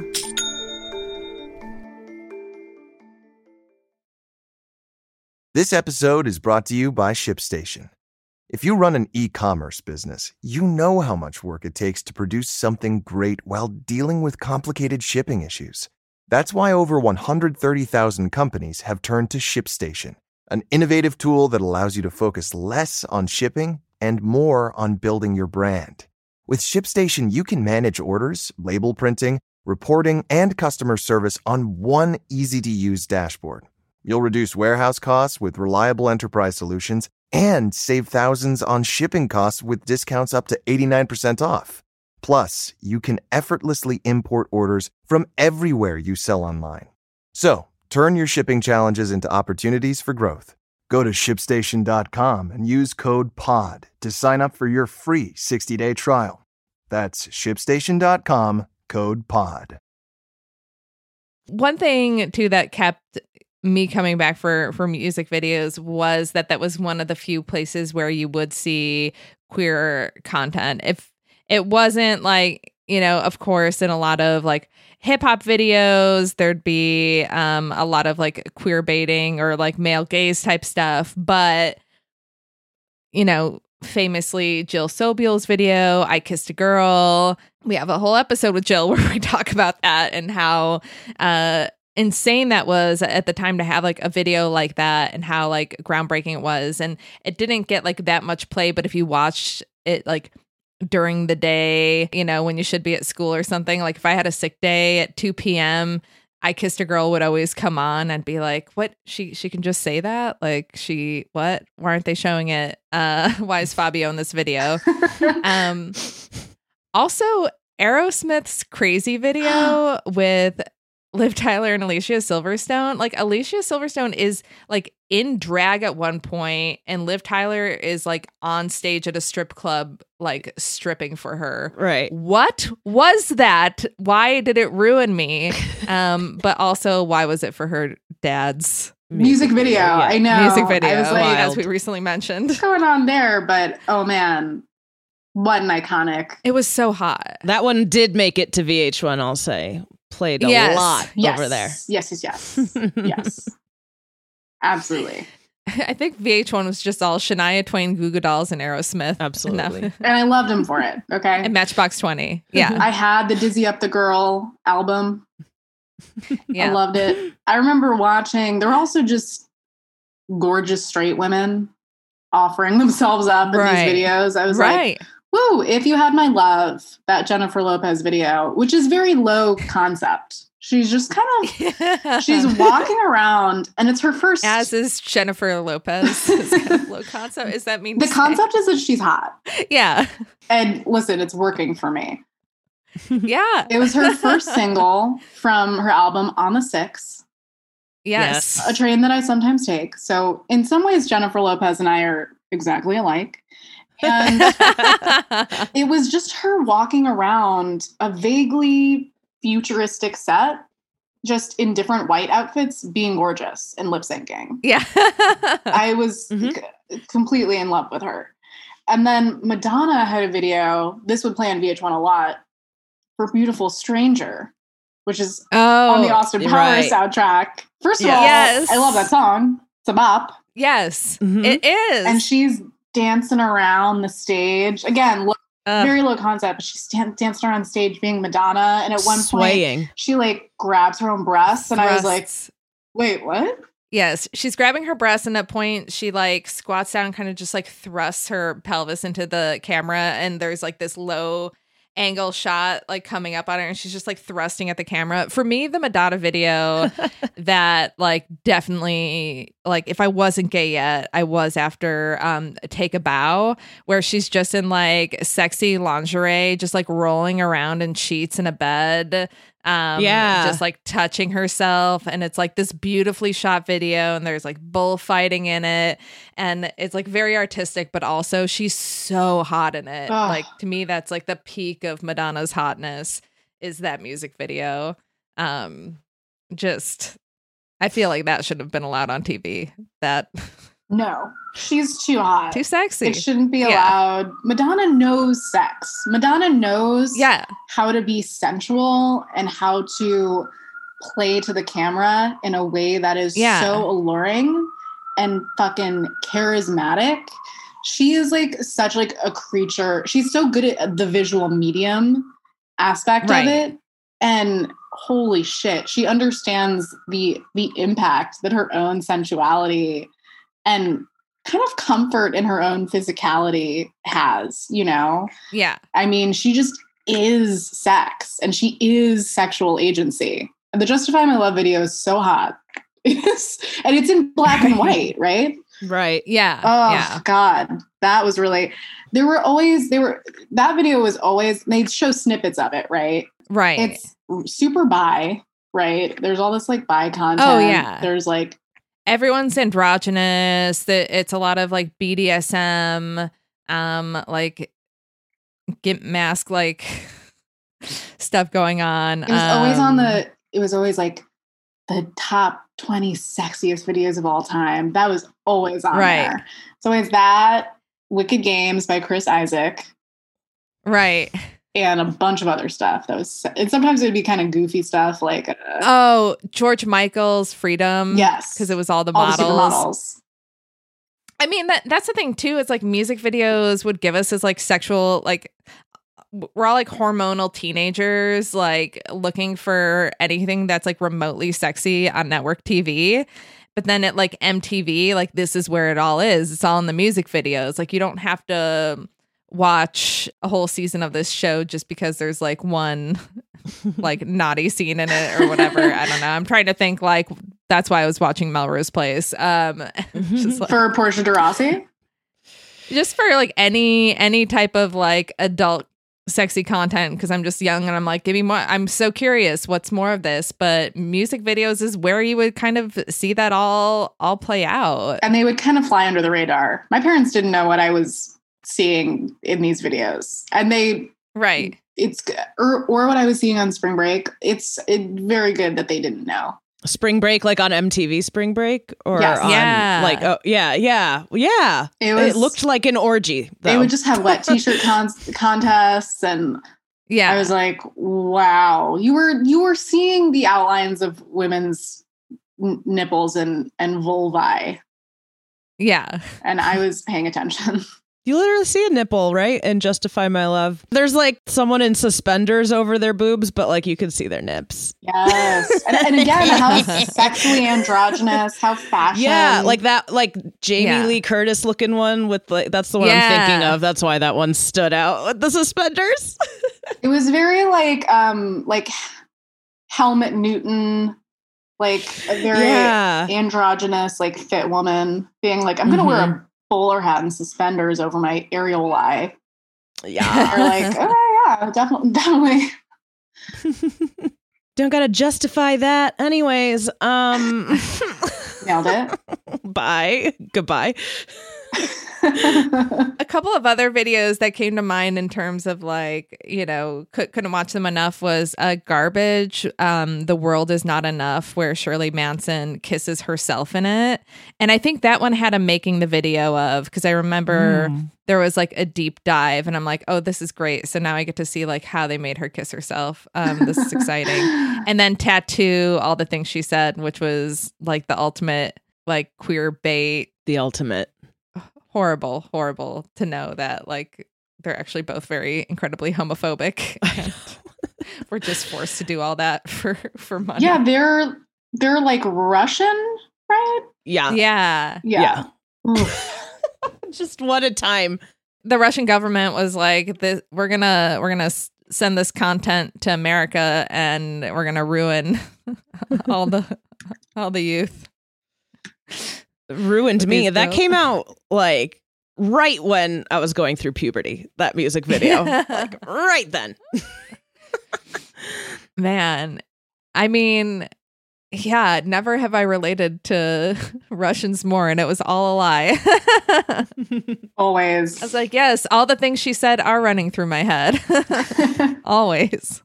This episode is brought to you by ShipStation. If you run an e-commerce business, you know how much work it takes to produce something great while dealing with complicated shipping issues. That's why over one hundred thirty thousand companies have turned to ShipStation, an innovative tool that allows you to focus less on shipping and more on building your brand. With ShipStation, you can manage orders, label printing, reporting, and customer service on one easy-to-use dashboard. You'll reduce warehouse costs with reliable enterprise solutions and save thousands on shipping costs with discounts up to eighty-nine percent off. Plus, you can effortlessly import orders from everywhere you sell online. So, turn your shipping challenges into opportunities for growth. Go to ship station dot com and use code POD to sign up for your free sixty-day trial. That's ship station dot com, code POD. One thing, too, that kept me coming back for, for music videos was that that was one of the few places where you would see queer content. If it wasn't like, you know, of course, in a lot of like hip hop videos, there'd be um, a lot of like queer baiting or like male gaze type stuff. But, you know, famously Jill Sobiel's video, I Kissed a Girl. We have a whole episode with Jill where we talk about that and how uh, insane that was at the time to have like a video like that and how like groundbreaking it was. And it didn't get like that much play, but if you watched it like during the day, you know, when you should be at school or something, like if I had a sick day at two p.m., I Kissed a Girl would always come on and be like, what? She she can just say that? Like she, what? Why aren't they showing it? Uh, why is Fabio in this video? um, also, Aerosmith's Crazy video with Liv Tyler and Alicia Silverstone. Like Alicia Silverstone is like in drag at one point, and Liv Tyler is like on stage at a strip club, like stripping for her. Right. What was that? Why did it ruin me? Um, but also, why was it for her dad's music video? Yeah. I know. music video? I was like, as we recently mentioned, what's going on there? But oh man, what an iconic. it was so hot. That one did make it to V H one, I'll say. Played a Yes. lot Yes. over there. Yes, yes, yes. Yes. Absolutely. I think V H one was just all Shania Twain, Goo Goo Dolls, and Aerosmith. Absolutely. No. And I loved him for it. Okay. And Matchbox twenty. Yeah. I had the Dizzy Up the Girl album. Yeah. I loved it. I remember watching, there were also just gorgeous straight women offering themselves up in Right. these videos. I was right. like, woo, If You Had My Love, that Jennifer Lopez video, which is very low concept. She's just kind of, she's walking around and it's her first. As is Jennifer Lopez. It's kind of low concept. Does that mean the to say? concept is that she's hot. Yeah. And listen, it's working for me. Yeah. It was her first single from her album On the Six, Yes. a train that I sometimes take. So in some ways, Jennifer Lopez and I are exactly alike. And it was just her walking around a vaguely futuristic set, just in different white outfits, being gorgeous and lip syncing. Yeah. I was Mhm. c- completely in love with her. And then Madonna had a video, this would play on V H one a lot, for Beautiful Stranger, which is Oh. on the Austin you're Powers right. soundtrack. First of Yeah. all, Yes. I love that song. It's a bop. Yes. Mhm. It is. And she's dancing around the stage. Again, look, Ugh. very low concept, but she's dan- dancing around stage being Madonna. And at one point, Swaying. she like grabs her own breasts. And I was like, Thrusts. wait, what? Yes, she's grabbing her breast, and at point she like squats down, kind of just like thrusts her pelvis into the camera, and there's like this low angle shot like coming up on her, and she's just like thrusting at the camera. For me, the Madonna video that like definitely, like, if I wasn't gay yet, I was after um Take a Bow, where she's just in like sexy lingerie, just like rolling around in sheets in a bed. Um, yeah, just like touching herself, and it's like this beautifully shot video, and there's like bullfighting in it, and it's like very artistic, but also she's so hot in it. Ugh. Like, to me, that's like the peak of Madonna's hotness, is that music video. Um, just, I feel like that should have been allowed on T V. That No, she's too hot. too sexy. It shouldn't be Yeah. allowed. Madonna knows sex. Madonna knows Yeah. how to be sensual and how to play to the camera in a way that is Yeah. so alluring and fucking charismatic. She is like such like a creature. She's so good at the visual medium aspect Right. of it. And holy shit, she understands the the impact that her own sensuality and kind of comfort in her own physicality has, you know? Yeah. I mean, she just is sex and she is sexual agency. And the Justify My Love video is so hot. It's, and it's in black and white, right? right. Yeah. Oh, yeah. God. That was really, there were always, they were, that video was always, they'd show snippets of it, right? Right. It's super bi, right? There's all this like bi content. Oh, yeah. There's like, everyone's androgynous. That it's a lot of like B D S M, um, like gimp mask like stuff going on. it was always on Um, the, it was always like the top twenty sexiest videos of all time. That was always on Right. there. So it's that, Wicked Games by Chris Isaak, right. and a bunch of other stuff. That was, and sometimes it would be kind of goofy stuff like, uh, Oh, George Michael's Freedom. yes, Because it was all the all the models. supermodels. I mean, that that's the thing too. It's like music videos would give us as like sexual, like we're all like hormonal teenagers, like looking for anything that's like remotely sexy on network T V. But then at like M T V, like this is where it all is. It's all in the music videos. Like you don't have to watch a whole season of this show just because there's like one like naughty scene in it or whatever. I don't know. I'm trying to think, like, that's why I was watching Melrose Place. Um, just like, For Portia de Rossi. just for like any any type of like adult sexy content, because I'm just young and I'm like, give me more. I'm so curious what's more of this. But music videos is where you would kind of see that all all play out. And they would kind of fly under the radar. My parents didn't know what I was seeing in these videos. And they, Right. it's, or, or what I was seeing on Spring Break. It's it, very good that they didn't know. Spring Break, like on M T V Spring Break, or Yes. on, Yeah. like oh yeah, yeah, yeah. It It, was, looked like an orgy. they Though. would just have wet t-shirt con- contests. And Yeah. I was like, wow, you were, you were seeing the outlines of women's n- nipples and, and vulvae. yeah. And I was paying attention. You literally see a nipple, right? And Justify My Love. There's like someone in suspenders over their boobs, but like you can see their nips. Yes. And, and again, how sexually androgynous, how fashion. Yeah, like that, like Jamie Yeah. Lee Curtis looking one with like, that's the one Yeah. I'm thinking of. That's why that one stood out with the suspenders. it was very like, um, like Helmut Newton, like a very Yeah. androgynous, like fit woman being like, I'm going to wear a bowler hat and suspenders over my areolae. Yeah. Or like, oh yeah, definitely, definitely. Don't gotta justify that. Anyways, um Nailed it. bye. Goodbye. A couple of other videos that came to mind in terms of like, you know, could, couldn't watch them enough was uh, Garbage, um, The World Is Not Enough, where Shirley Manson kisses herself in it. And I think that one had a making the video of, because I remember Mm. there was like a deep dive and I'm like, oh, this is great. So now I get to see like how they made her kiss herself. Um, this is exciting. And then Tattoo, All the Things She Said, which was like the ultimate like queer bait. The ultimate. Horrible, horrible to know that like they're actually both very incredibly homophobic. And we're just forced to do all that for for money. Yeah, they're they're like Russian, right? Yeah. Yeah. Yeah. Just what a time. The Russian government was like, this, we're gonna we're gonna s- send this content to America, and we're gonna ruin all the all the youth. Ruined With me. these That girls. came out like right when I was going through puberty, that music video. Like right then. Man, I mean, yeah, never have I related to Russians more, and it was all a lie. I Always. was like, yes, all the things she said are running through my head. Always.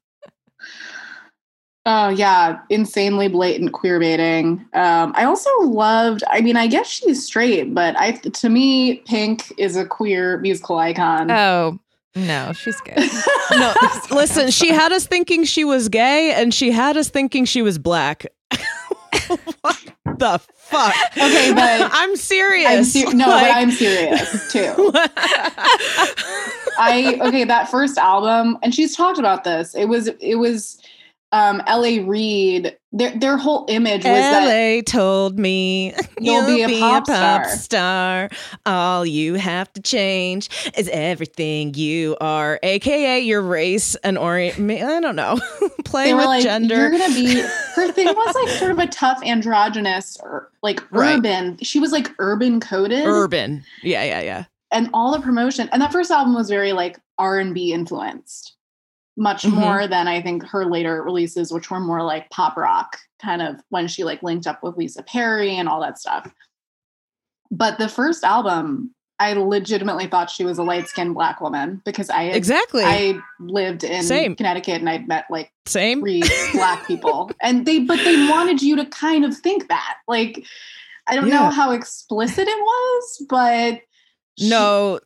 Oh yeah, insanely blatant queer baiting. Um, I also loved. I mean, I guess she's straight, but I, to me, Pink is a queer musical icon. Oh, no, she's gay. No, listen, she had us thinking she was gay and she had us thinking she was black. What the fuck? Okay, but I'm serious. I'm ser- no, Like- but I'm serious too. I okay, that first album, and she's talked about this. It was it was um L A Reid. Their their whole image was L that A told me You'll be a pop star. star. All you have to change is everything you are, aka your race and orient. I don't know. they Playing were with like, gender. you're gonna be. Her thing was like sort of a tough androgynous or like Right. urban. She was like urban coded. Urban. Yeah, yeah, yeah. And all the promotion. And that first album was very like R and B influenced, much Mhm. more than I think her later releases, which were more like pop rock, kind of when she like linked up with Lisa Perry and all that stuff. But the first album, I legitimately thought she was a light-skinned Black woman because I had, Exactly. I lived in Same. Connecticut and I'd met like Same. three Black people, and they but they wanted you to kind of think that. Like, I don't Yeah. know how explicit it was, but she- No,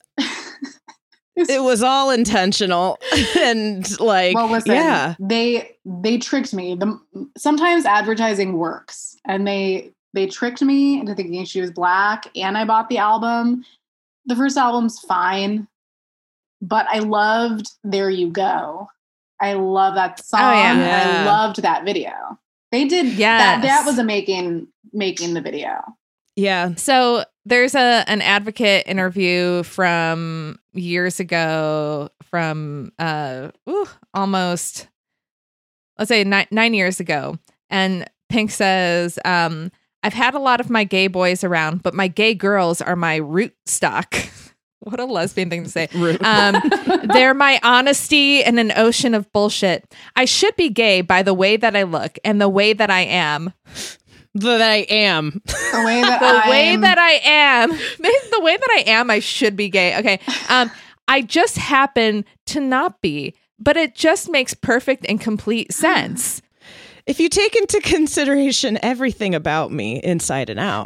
it was all intentional. And like, well, listen, yeah. they they tricked me. The, sometimes advertising works, and they they tricked me into thinking she was Black. And I bought the album. The first album's fine, but I loved "There You Go." I love that song. yeah. and I Yeah. loved that video. They did that. That Yes. was a making making the video. Yeah. So there's a an advocate interview from years ago, from uh, ooh, almost let's say nine, nine years ago, and Pink says, um, "I've had a lot of my gay boys around, but my gay girls are my root stock." What a lesbian thing to say. Um, they're my honesty in an ocean of bullshit. I should be gay by the way that I look and the way that I am. That I am. The way that The way I'm- that I am, the way that I am, I should be gay. Okay. Um, I just happen to not be, but it just makes perfect and complete sense. If you take into consideration everything about me inside and out.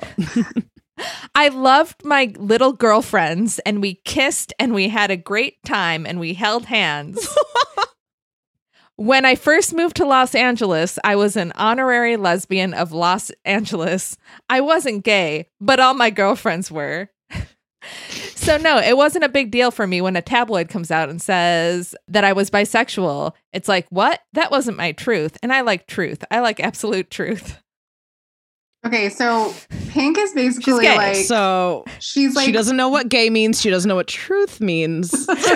I loved my little girlfriends, and we kissed and we had a great time and we held hands. When I first moved to Los Angeles, I was an honorary lesbian of Los Angeles. I wasn't gay, but all my girlfriends were. So no, it wasn't a big deal for me when a tabloid comes out and says that I was bisexual. It's like, what? That wasn't my truth. And I like truth. I like absolute truth. Okay, so Pink is basically gay, like So she's like she doesn't know what gay means. She doesn't know what truth means.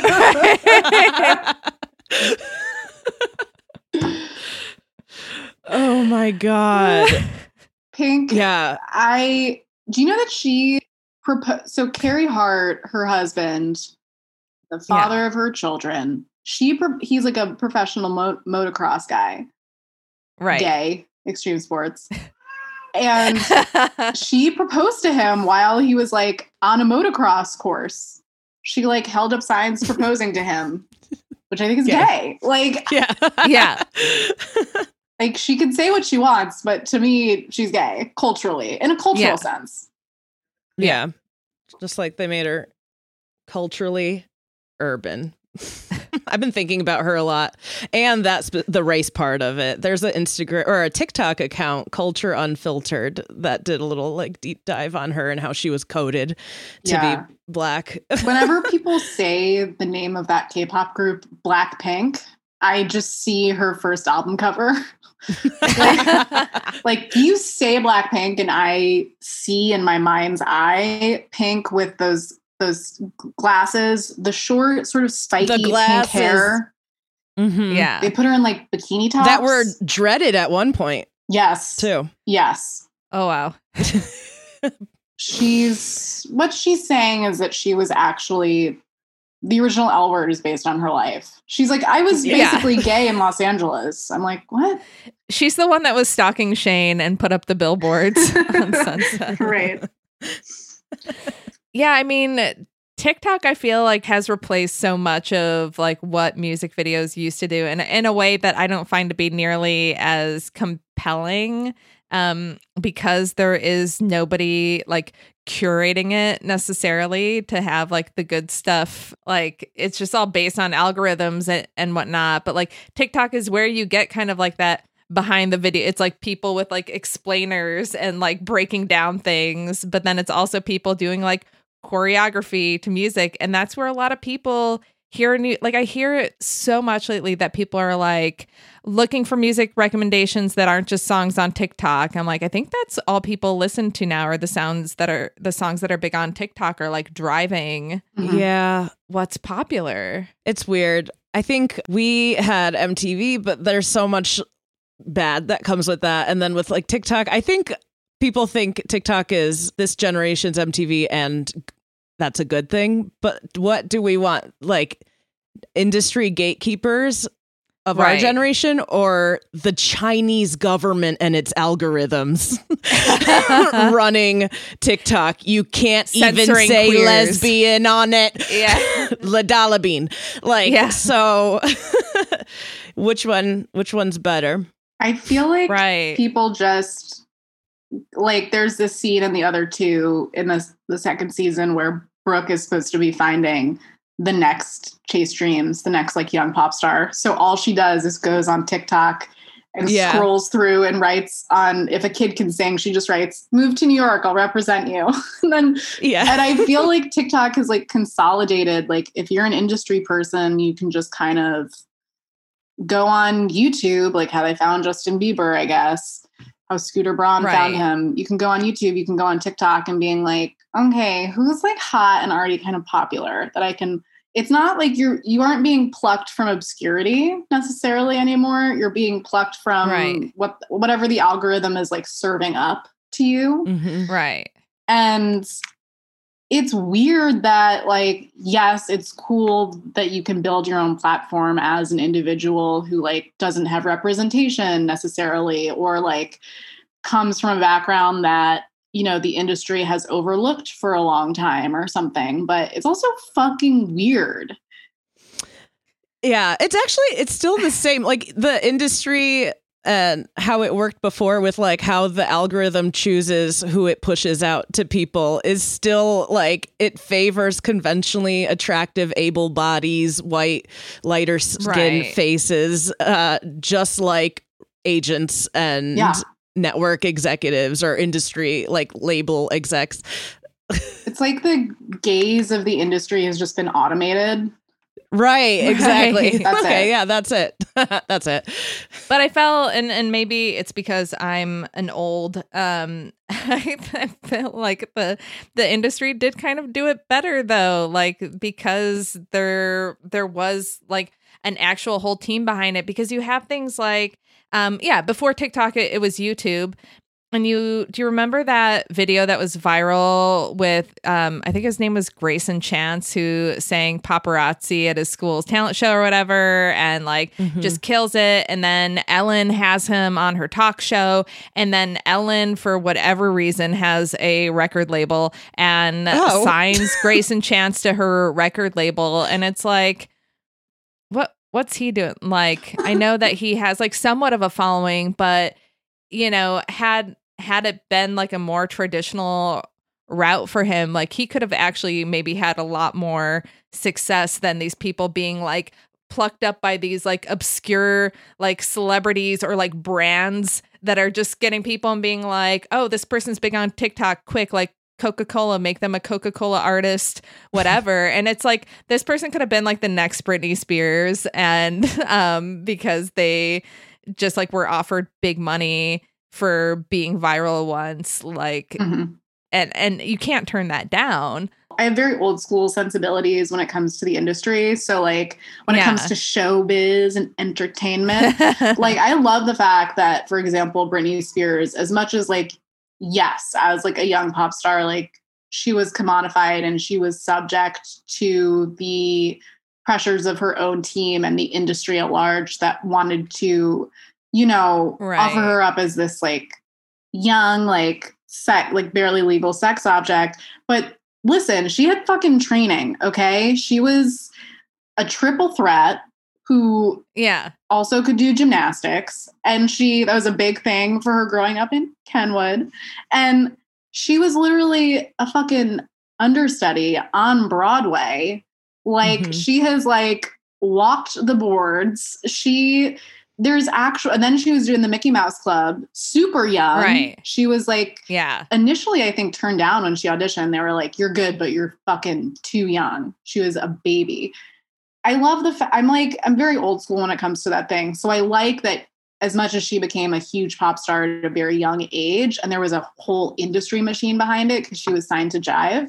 Oh my God. Pink. Yeah. I do you know that she proposed? So Carrie Hart, her husband, the father of her children, she pro- he's like a professional mo- motocross guy, Right. gay, extreme sports, and she proposed to him while he was like on a motocross course. She like held up signs proposing to him, which I think is Yeah. gay. Like, Yeah. Yeah. like she can say what she wants, but to me, she's gay culturally, in a cultural Yeah. sense. Yeah. Just like they made her culturally urban. I've been thinking about her a lot, and that's the race part of it. There's an Instagram or a TikTok account, Culture Unfiltered, that did a little like deep dive on her and how she was coded to Yeah. be Black. Whenever people say the name of that K-pop group, Blackpink, I just see her first album cover. like, like you say Blackpink, and I see in my mind's eye Pink with those those glasses, the short, sort of spiky pink hair. Mm-hmm. Yeah. They put her in like bikini tops That were dreaded at one point. Yes. Too. Yes. Oh, wow. She's what she's saying is that she was actually the original L Word is based on her life. She's like, I was basically yeah. gay in Los Angeles. I'm like, what? She's the one that was stalking Shane and put up the billboards on Sunset. Right. Yeah, I mean, TikTok, I feel like, has replaced so much of like what music videos used to do, and in a way that I don't find to be nearly as compelling, um, because there is nobody like curating it necessarily to have like the good stuff. Like it's just all based on algorithms and, and whatnot. But like TikTok is where you get kind of like that behind the video. It's like people with like explainers and like breaking down things, but then it's also people doing like choreography to music, and that's where a lot of people hear new like I hear it so much lately that people are like looking for music recommendations that aren't just songs on TikTok. I'm like, I think that's all people listen to now, are the sounds that are the songs that are big on TikTok, are like driving Mm-hmm. Yeah. what's popular. It's weird. I think we had M T V, but there's so much bad that comes with that. And then with like TikTok, I think people think TikTok is this generation's M T V, and that's a good thing. But what do we want? Like industry gatekeepers of Right. our generation, or the Chinese government and its algorithms running TikTok? You can't even Censoring say queers. lesbian on it. Yeah. La Dalabine. Like, Yeah. so which one, which one's better? I feel like Right. people just like there's this scene in the other two in the the second season where Brooke is supposed to be finding the next Chase Dreams, the next like young pop star. So all she does is goes on TikTok and Yeah. scrolls through and writes on, if a kid can sing, she just writes, move to New York, I'll represent you. and then Yeah. and I feel like TikTok has like consolidated, like if you're an industry person, you can just kind of go on YouTube, like how they found Justin Bieber, I guess, how Scooter Braun Right. found him. You can go on YouTube, you can go on TikTok and being like, okay, who's like hot and already kind of popular that I can, it's not like you're, you aren't being plucked from obscurity necessarily anymore. You're being plucked from Right. what, whatever the algorithm is like serving up to you. Mhm. Right. And it's weird that, like, yes, it's cool that you can build your own platform as an individual who, like, doesn't have representation necessarily, or, like, comes from a background that, you know, the industry has overlooked for a long time or something. But it's also fucking weird. Yeah, it's actually, it's still the same. Like the industry and how it worked before with like how the algorithm chooses who it pushes out to people is still like it favors conventionally attractive, able bodies, white, lighter skin Right. faces, uh, just like agents and Yeah. network executives or industry like label execs. It's like the gaze of the industry has just been automated. Right, exactly. Right. That's okay, it. yeah, that's it. That's it. But I felt, and and maybe it's because I'm an old, um, I feel like the the industry did kind of do it better though, like because there there was like an actual whole team behind it. Because you have things like, um, yeah, before TikTok, it, it was YouTube. And you, do you remember that video that was viral with, um, I think his name was Grayson Chance, who sang Paparazzi at his school's talent show or whatever, and like Mhm. just kills it. And then Ellen has him on her talk show. And then Ellen, for whatever reason, has a record label and Oh. signs Grayson Chance to her record label. And it's like, what, what's he doing? Like, I know that he has like somewhat of a following, but you know, had had it been like a more traditional route for him, like he could have actually maybe had a lot more success than these people being like plucked up by these like obscure like celebrities or like brands that are just getting people and being like, oh, this person's big on TikTok, quick, like Coca-Cola, make them a Coca-Cola artist, whatever. And it's like, this person could have been like the next Britney Spears. And um, because they just like were offered big money for being viral once, like, mm-hmm. and, and you can't turn that down. I have very old school sensibilities when it comes to the industry. So like when yeah. it comes to showbiz and entertainment, like I love the fact that, for example, Britney Spears, as much as like, yes, as like a young pop star, like she was commodified and she was subject to the pressures of her own team and the industry at large that wanted to, you know, right. offer her up as this like young, like sex, like barely legal sex object. But listen, she had fucking training, okay? She was a triple threat who yeah. also could do gymnastics. And she, that was a big thing for her growing up in Kenwood. And she was literally a fucking understudy on Broadway. Like mm-hmm. she has like walked the boards. She, there's actual, and then she was doing the Mickey Mouse Club, super young. Right. She was like, yeah. initially, I think turned down when she auditioned. They were like, you're good, but you're fucking too young. She was a baby. I love the fact, I'm like, I'm very old school when it comes to that thing. So I like that as much as she became a huge pop star at a very young age, and there was a whole industry machine behind it because she was signed to Jive,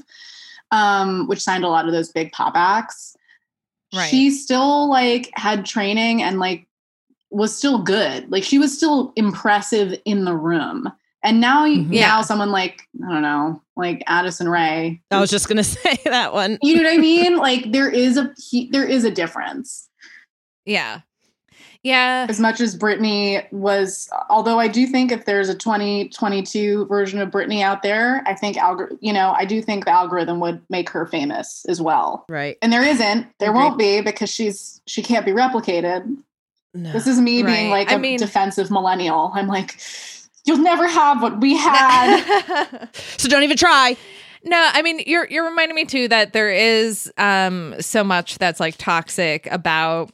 um, which signed a lot of those big pop acts. Right. She still like had training and like was still good. Like she was still impressive in the room. And now, mm-hmm. yeah. now someone like, I don't know, like Addison Rae. I was just going to say that one. You know what I mean? Like there is a, he, there is a difference. Yeah. Yeah. As much as Britney was, although I do think if there's a twenty twenty-two version of Britney out there, I think, algor- you know, I do think the algorithm would make her famous as well. Right. And there isn't, there Agreed. Won't be because she's, she can't be replicated. No. This is me right. being like I a mean, defensive millennial. I'm like, you'll never have what we had. So don't even try. No, I mean, you're you're reminding me too that there is um so much that's like toxic about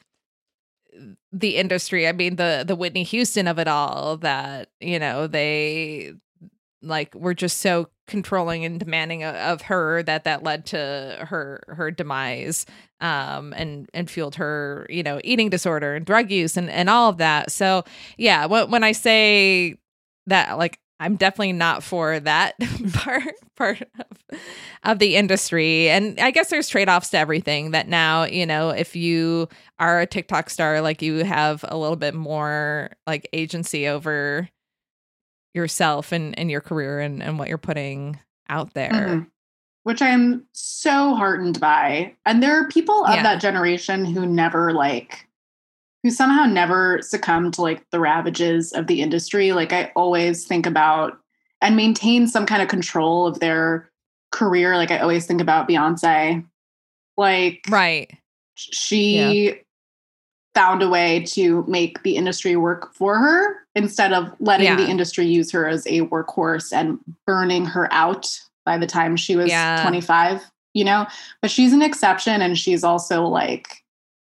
the industry. I mean, the the Whitney Houston of it all, that, you know, they like were just so controlling and demanding of, of her that that led to her her demise, um and and fueled her, you know, eating disorder and drug use and and all of that. So yeah, when, when I say that, like, I'm definitely not for that part part of, of the industry. And I guess there's trade-offs to everything, that now, you know, if you are a TikTok star, like you have a little bit more like agency over yourself and, and your career and, and what you're putting out there. Mm-hmm. Which I am so heartened by. And there are people of yeah. that generation who never like, who somehow never succumb to like the ravages of the industry. Like I always think about and maintain some kind of control of their career. Like I always think about Beyonce. Like, right. She yeah. found a way to make the industry work for her instead of letting yeah. the industry use her as a workhorse and burning her out by the time she was yeah. twenty-five, you know, but she's an exception. And she's also like,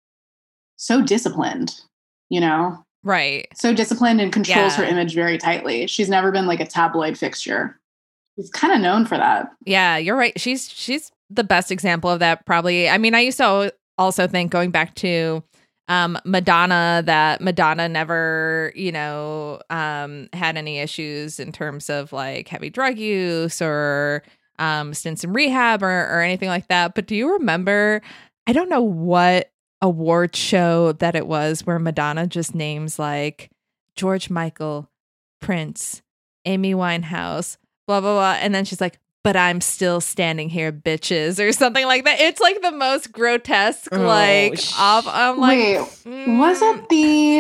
so disciplined, you know? Right. So disciplined and controls yeah. her image very tightly. She's never been like a tabloid fixture. She's kind of known for that. Yeah, you're right. She's she's the best example of that, probably. I mean, I used to also think, going back to um, Madonna, that Madonna never, you know, um, had any issues in terms of like heavy drug use or um, stints in rehab or, or anything like that. But do you remember, I don't know what award show that it was, where Madonna just names like George Michael, Prince, Amy Winehouse, blah, blah, blah. And then she's like, but I'm still standing here, bitches, or something like that. It's like the most grotesque, oh, like, sh- off. I'm like, wait, mm. was it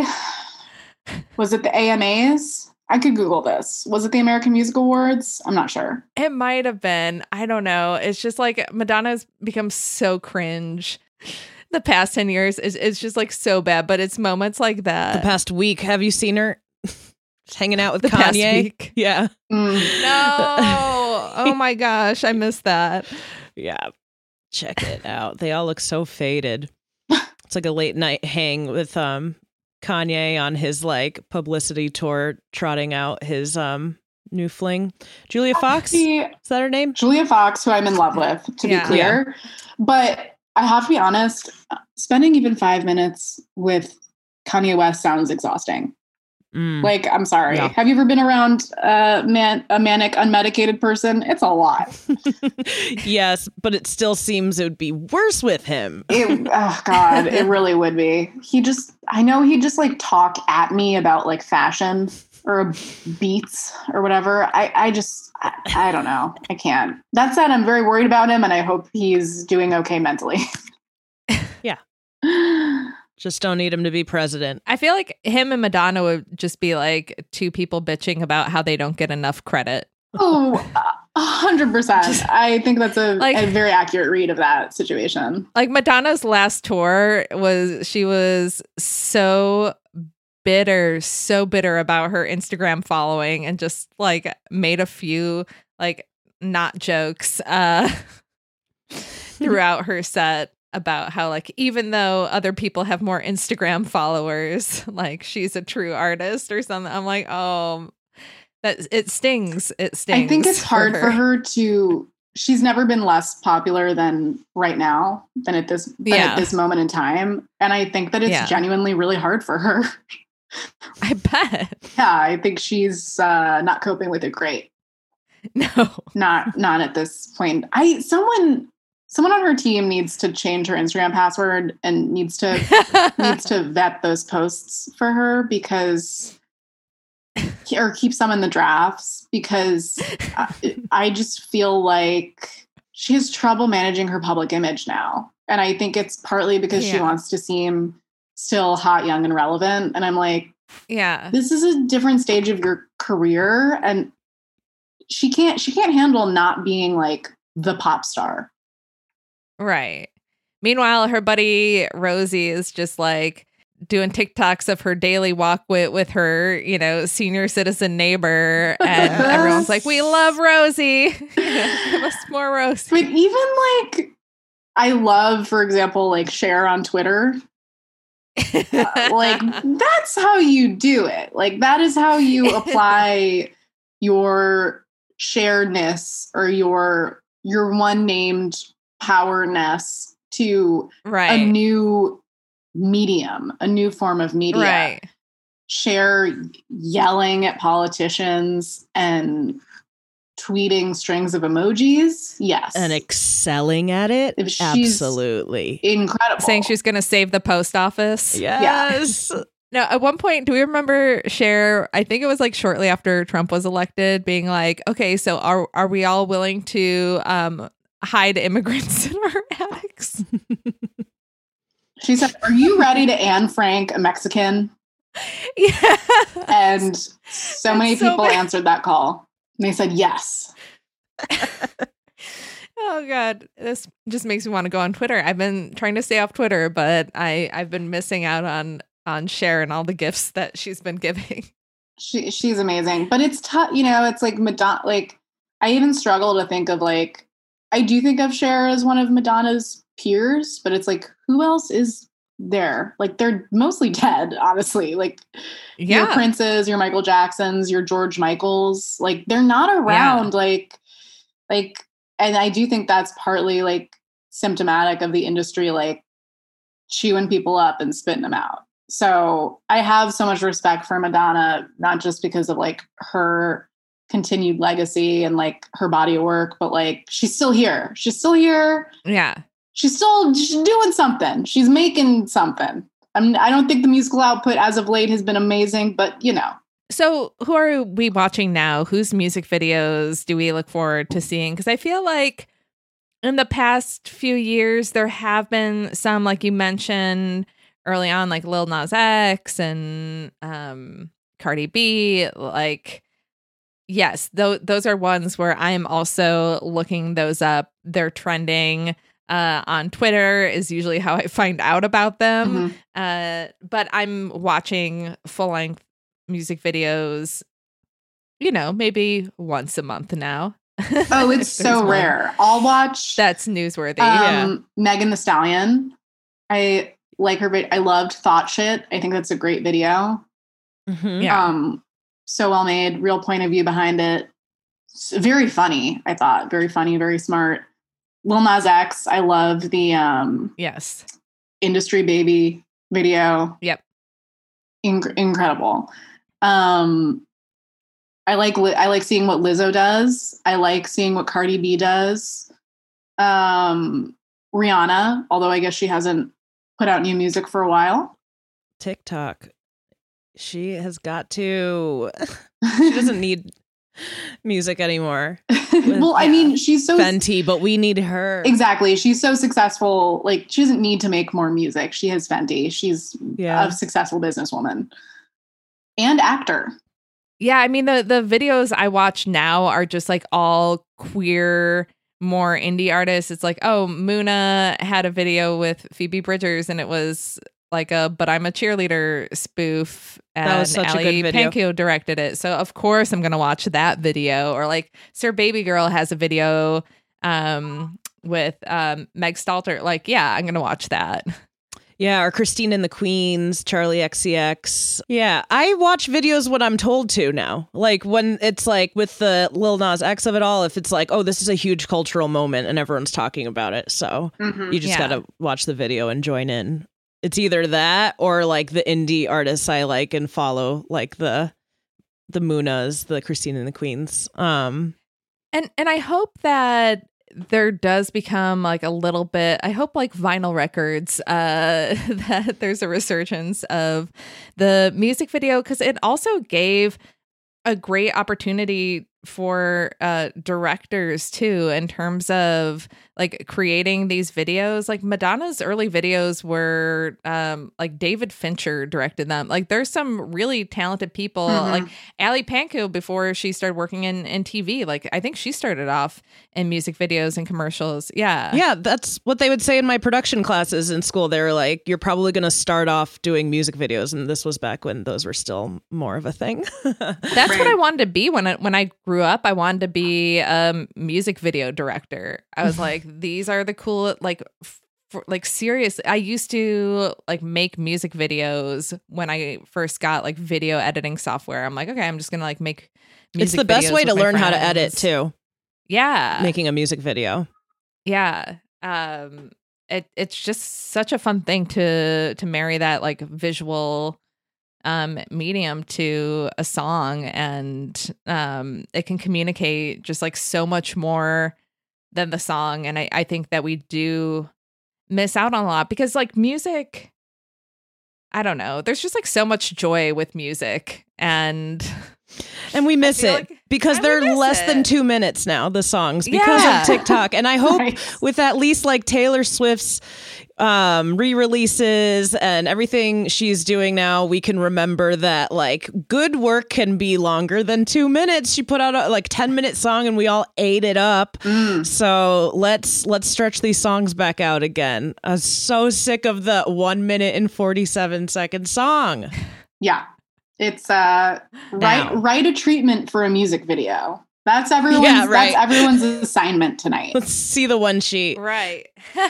the, was it the A M As? I could Google this. Was it the American Music Awards? I'm not sure. It might have been. I don't know. It's just like Madonna's become so cringe. The past ten years is it's just like so bad, but it's moments like that. The past week, have you seen her hanging out with the Kanye? Past week? Yeah. Mm. No. Oh my gosh, I missed that. Yeah. Check it out. They all look so faded. It's like a late night hang with um Kanye on his like publicity tour, trotting out his um new fling. Julia Fox? See, Is that her name? Julia Fox, who I'm in love with, to Yeah. be clear. But I have to be honest, spending even five minutes with Kanye West sounds exhausting. Mm. Like, I'm sorry. Yeah. Have you ever been around uh, man, a manic, unmedicated person? It's a lot. Yes, but it still seems it would be worse with him. It, oh God, it really would be. He just, I know he'd just like talk at me about like fashion or beats or whatever. I, I just, I, I don't know. I can't. That said, I'm very worried about him and I hope he's doing okay mentally. Yeah. Just don't need him to be president. I feel like him and Madonna would just be like two people bitching about how they don't get enough credit. Oh, a hundred percent. I think that's a, Like- a very accurate read of that situation. Like Madonna's last tour was, she was so bitter, so bitter about her Instagram following and just like made a few like not jokes uh, throughout her set about how like even though other people have more Instagram followers, like she's a true artist or something. I'm like, oh, that it stings. It stings. I think it's hard for her to. She's never been less popular than right now, than at this than Yeah. at this moment in time, and I think that it's Yeah. genuinely really hard for her. I bet. Yeah, I think she's uh, not coping with it great. No. Not not at this point. I someone someone on her team needs to change her Instagram password and needs to needs to vet those posts for her because or keep some in the drafts because I, I just feel like she has trouble managing her public image now. And I think it's partly because she Yeah. wants to seem still hot, young, and relevant. And I'm like, Yeah. this is a different stage of your career. And she can't, she can't handle not being like the pop star. Right. Meanwhile, her buddy Rosie is just like doing TikToks of her daily walk with, with her, you know, senior citizen neighbor. And everyone's like, we love Rosie. Give us more Rosie. But even like, I love, for example, like Cher on Twitter. Uh, like that's how you do it. Like that is how you apply your sharedness or your your one named powerness to Right. a new medium, a new form of media. Right. Cher yelling at politicians and tweeting strings of emojis. Yes. And excelling at it? If she's- Absolutely. Incredible. Saying she's going to save the post office. Yes. No, at one point, do we remember Cher? I think it was like shortly after Trump was elected, being like, "Okay, so are are we all willing to um, hide immigrants in our attics?" She said, "Are you ready to Anne Frank a Mexican?" Yeah, And so many It's so people bad. answered that call. And they said yes. Oh God, this just makes me want to go on Twitter. I've been trying to stay off Twitter, but I I've been missing out on on Cher and all the gifts that she's been giving. She she's amazing. But it's tough, you know, it's like Madonna, like I even struggle to think of like, I do think of Cher as one of Madonna's peers, but it's like, who else is there? Like they're mostly dead, honestly. Like your Yeah, Princes, your Michael Jacksons, your George Michaels, like they're not around. Like, like, and I do think that's partly like symptomatic of the industry, like chewing people up and spitting them out. So I have so much respect for Madonna, not just because of like her continued legacy and like her body of work, but like she's still here. She's still here. yeah. She's still she's doing something. She's making something. I'm, I don't think the musical output as of late has been amazing, but you know. So, who are we watching now? Whose music videos do we look forward to seeing? Because I feel like in the past few years, there have been some, like you mentioned early on, like Lil Nas X and um, Cardi B. Like, yes, th- those are ones where I am also looking those up. They're trending. Uh, on Twitter is usually how I find out about them. Mhm. Uh, but I'm watching full length music videos, you know, maybe once a month now. Oh, it's There's so one rare. I'll watch That's newsworthy. yeah. um, Megan Thee Stallion. I like her. vid- I loved Thought Shit. I think that's a great video. Mhm. Yeah. Um, so well made, real point of view behind it. S- Very funny, I thought. Very funny, very smart. Lil Nas X, I love the um, Yes. Industry Baby video. Yep. Inc- incredible. Um, I like Li- I like seeing what Lizzo does. I like seeing what Cardi B does. Um, Rihanna, although I guess she hasn't put out new music for a while. TikTok. She has got to. She doesn't need music anymore. well, I yeah. mean, she's so Fenty, but we need her. exactly. She's so successful. Like, she doesn't need to make more music. She has Fenty. She's Yeah. a successful businesswoman and actor. Yeah, I mean the the videos I watch now are just like all queer, more indie artists. It's like, oh, Muna had a video with Phoebe Bridgers and it was like a "But I'm a Cheerleader" spoof, and That was such a Ali good video. Panko directed it. So of course I'm gonna watch that video. Or like Sir Baby Girl has a video um with um Meg Stalter. Like, yeah, I'm gonna watch that. Yeah, or Christine and the Queens, Charlie X C X. Yeah, I watch videos when I'm told to now. Like when it's like with the Lil Nas X of it all, if it's like, oh, this is a huge cultural moment and everyone's talking about it. So Mhm. you just Yeah. gotta watch the video and join in. It's either that or like the indie artists I like and follow, like the the Munas, the Christine and the Queens. Um, And and I hope that there does become like a little bit, I hope like vinyl records, uh, that there's a resurgence of the music video, because it also gave a great opportunity for uh directors too, in terms of like creating these videos. Like Madonna's early videos were um like David Fincher directed them. Like there's some really talented people. Mhm. Like Ali Panko, before she started working in in T V, like I think she started off in music videos and commercials. Yeah. yeah, that's what they would say in my production classes in school. They were like, you're probably going to start off doing music videos. And this was back when those were still more of a thing. That's what I wanted to be when I, when I grew up. I wanted to be a um, music video director. I was like, these are the cool, like, f- for, like serious. I used to like make music videos when I first got like video editing software. I'm like, okay, I'm just gonna like make. Music It's the best videos way to with my learn how to edit friends. too, Yeah, making a music video. yeah. Um, it it's just such a fun thing to to marry that like visual um medium to a song, and um it can communicate just like so much more than the song. And I, I think that we do miss out on a lot, because like music, I don't know, there's just like so much joy with music, and And we miss feel it like- because and we they're miss less than it. two minutes now, the songs, because Yeah. of TikTok. And I hope Right. with at least like Taylor Swift's um, re-releases and everything she's doing now, we can remember that like good work can be longer than two minutes. She put out a like ten minute song and we all ate it up. Mm. So let's let's stretch these songs back out again. I'm so sick of the one minute and forty-seven second song. Yeah. It's uh Now. write write a treatment for a music video. That's everyone's Yeah, right. that's everyone's assignment tonight. Let's see the one sheet. right.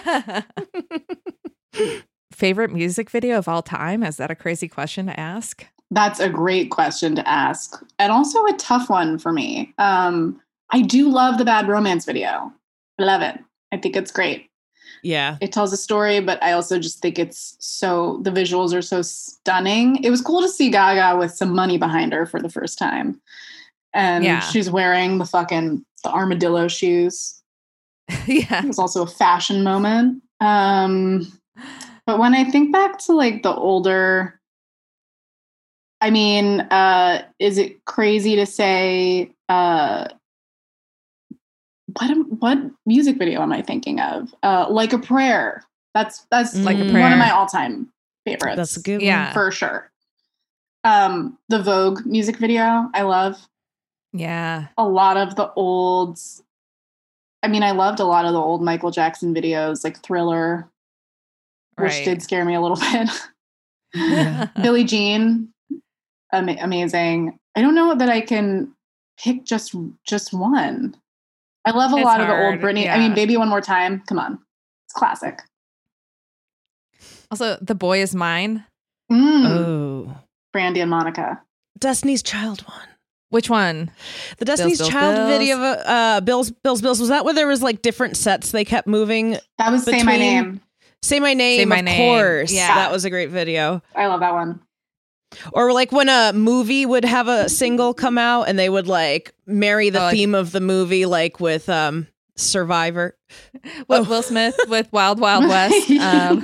Favorite music video of all time? Is that a crazy question to ask? That's a great question to ask. And also a tough one for me. Um, I do love the Bad Romance video. I love it. I think it's great. Yeah. It tells a story, but I also just think it's so, the visuals are so stunning. It was cool to see Gaga with some money behind her for the first time. And Yeah. she's wearing the fucking, the armadillo shoes. Yeah. It was also a fashion moment. Um, but when I think back to like the older, I mean, uh, is it crazy to say, uh, what am, what music video am I thinking of? Uh, Like a Prayer. That's that's Like a one Prayer. of my all-time favorites. That's a good Yeah. for sure. Um, the Vogue music video, I love. Yeah. A lot of the old, I mean, I loved a lot of the old Michael Jackson videos, like Thriller, which Right. did scare me a little bit. Yeah. Billie Jean, ama- amazing. I don't know that I can pick just just one. I love a It's lot of the old hard, Britney. I yeah. mean, Baby One More Time. Come on, it's classic. Also, The Boy Is Mine. Mm. Oh. Brandy and Monica. Destiny's Child one. Which one? The Destiny's Bills, Child Bills. video of uh, Bills, Bills, Bills. Was that where there was like different sets they kept moving? That was Say My between- Name. Say My Name, Say My of Name. course. Yeah. That was a great video. I love that one. Or like when a movie would have a single come out and they would like marry the Oh, like- theme of the movie, like with um Survivor. Will, Oh. Will Smith with Wild Wild West. Um,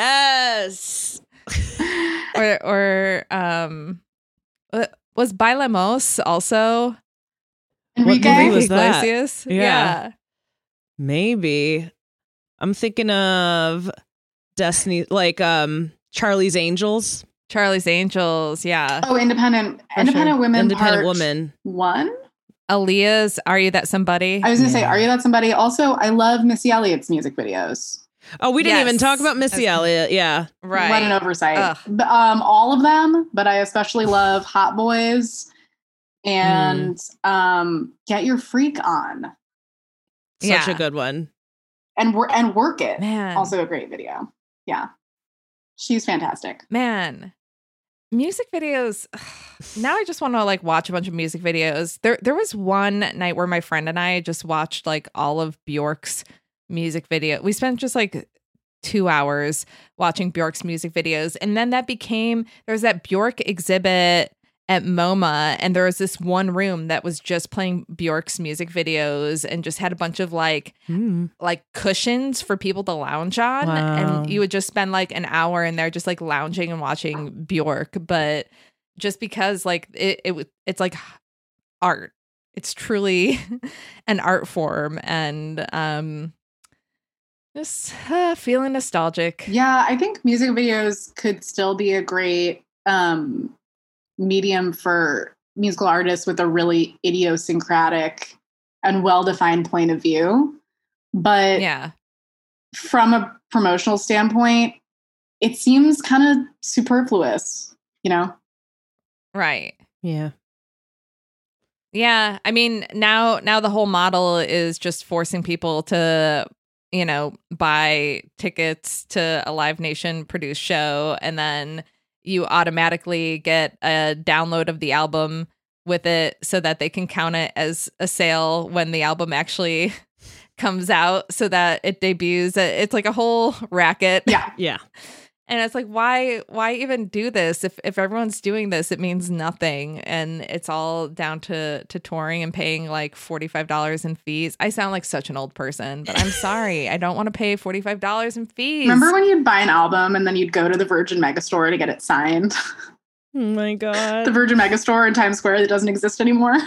Yes. Yes. or or um, uh, was Bailamos also Enrique. movie was Enrique that? Iglesias? Yeah. Maybe. I'm thinking of Destiny, like um Charlie's Angels. Charlie's Angels. Yeah. Oh, independent, For independent sure. women. Independent part Woman. One. Aaliyah's Are You That Somebody? I was gonna say, Yeah. are you that somebody? Also, I love Missy Elliott's music videos. Oh, we didn't Yes. even talk about Missy That's- Elliott. Yeah. right. What an oversight. Ugh. But, um, all of them, but I especially love Hot Boys and um, Get Your Freak On Such Yeah. a good one. and wor- and Work It. Man. Also a great video. Yeah, she's fantastic. Man. Music videos. Now I just want to like watch a bunch of music videos. There there was one night where my friend and I just watched like all of Bjork's music video. We spent just like two hours watching Bjork's music videos. And then that became, there was that Bjork exhibit at MoMA, and there was this one room that was just playing Bjork's music videos and just had a bunch of like Mm. like cushions for people to lounge on. Wow. And you would just spend like an hour in there just like lounging and watching Bjork. But just because like it, it w- it's like art. It's truly an art form. And um just uh, feeling nostalgic. Yeah, I think music videos could still be a great um, medium for musical artists with a really idiosyncratic and well-defined point of view. But Yeah. from a promotional standpoint, it seems kind of superfluous, you know? Right. Yeah. Yeah, I mean, now now the whole model is just forcing people to, you know, buy tickets to a Live Nation produced show, and then you automatically get a download of the album with it so that they can count it as a sale when the album actually comes out, so that it debuts. It's like a whole racket. Yeah. Yeah. And it's like, why why even do this? If if everyone's doing this, it means nothing. And it's all down to to touring and paying like forty-five dollars in fees. I sound like such an old person, but I'm sorry. I don't want to pay forty-five dollars in fees. Remember when you'd buy an album and then you'd go to the Virgin Megastore to get it signed? Oh my The God. Virgin Megastore in Times Square that doesn't exist anymore.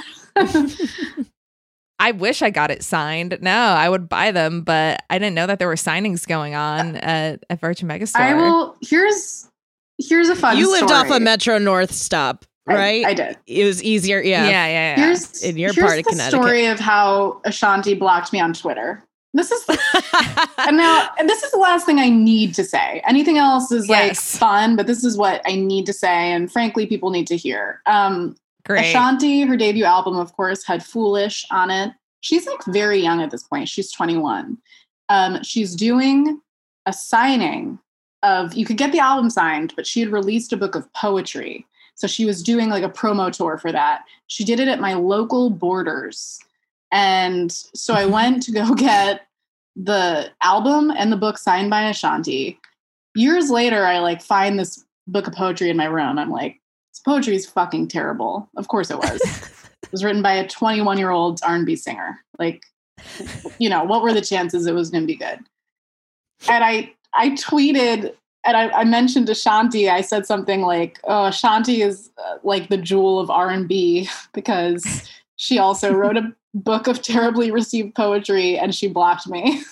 I wish I got it signed. No, I would buy them, but I didn't know that there were signings going on at, at Virgin Megastore. I will. Here's here's a fun. You lived story. off a Metro North stop, I- right? I, did. It was easier. Yeah. Yeah, yeah, yeah. Here's In your here's part of the Connecticut. story of how Ashanti blocked me on Twitter. This is and now and this is the last thing I need to say. Anything else is like Yes. fun, but this is what I need to say, and frankly, people need to hear. Um, Great. Ashanti, her debut album, of course, had "Foolish" on it. She's like very young at this point. She's twenty-one. Um, she's doing a signing of, you could get the album signed, but she had released a book of poetry. So she was doing like a promo tour for that. She did it at my local Borders. And so I went to go get the album and the book signed by Ashanti. Years later, I like find this book of poetry in my room. I'm like, this poetry is fucking terrible. Of course it was. It was written by a twenty-one-year-old R and B singer. Like, you know, what were the chances it was going to be good? And I, I tweeted, and I, I mentioned Ashanti. I said something like, "Oh, Ashanti is uh, like the jewel of R and B because she also wrote a book of terribly received poetry, and she blocked me."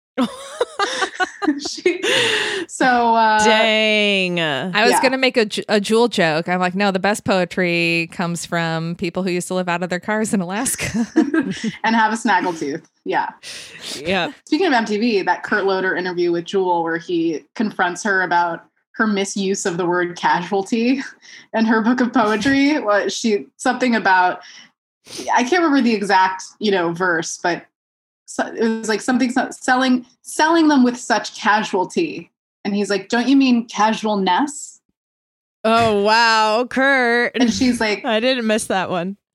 she, so, uh, Dang. I was Yeah. going to make a, ju- a Jewel joke. I'm like, no, the best poetry comes from people who used to live out of their cars in Alaska. and have a snaggletooth. Yeah. Yeah. Speaking of M T V, that Kurt Loder interview with Jewel where he confronts her about her misuse of the word casualty in her book of poetry. Well, she something about, I can't remember the exact, you know, verse, but so, it was like something selling selling them with such casualty. And he's like, "Don't you mean casualness?" Oh, wow. Kurt. And she's like, I didn't miss that one.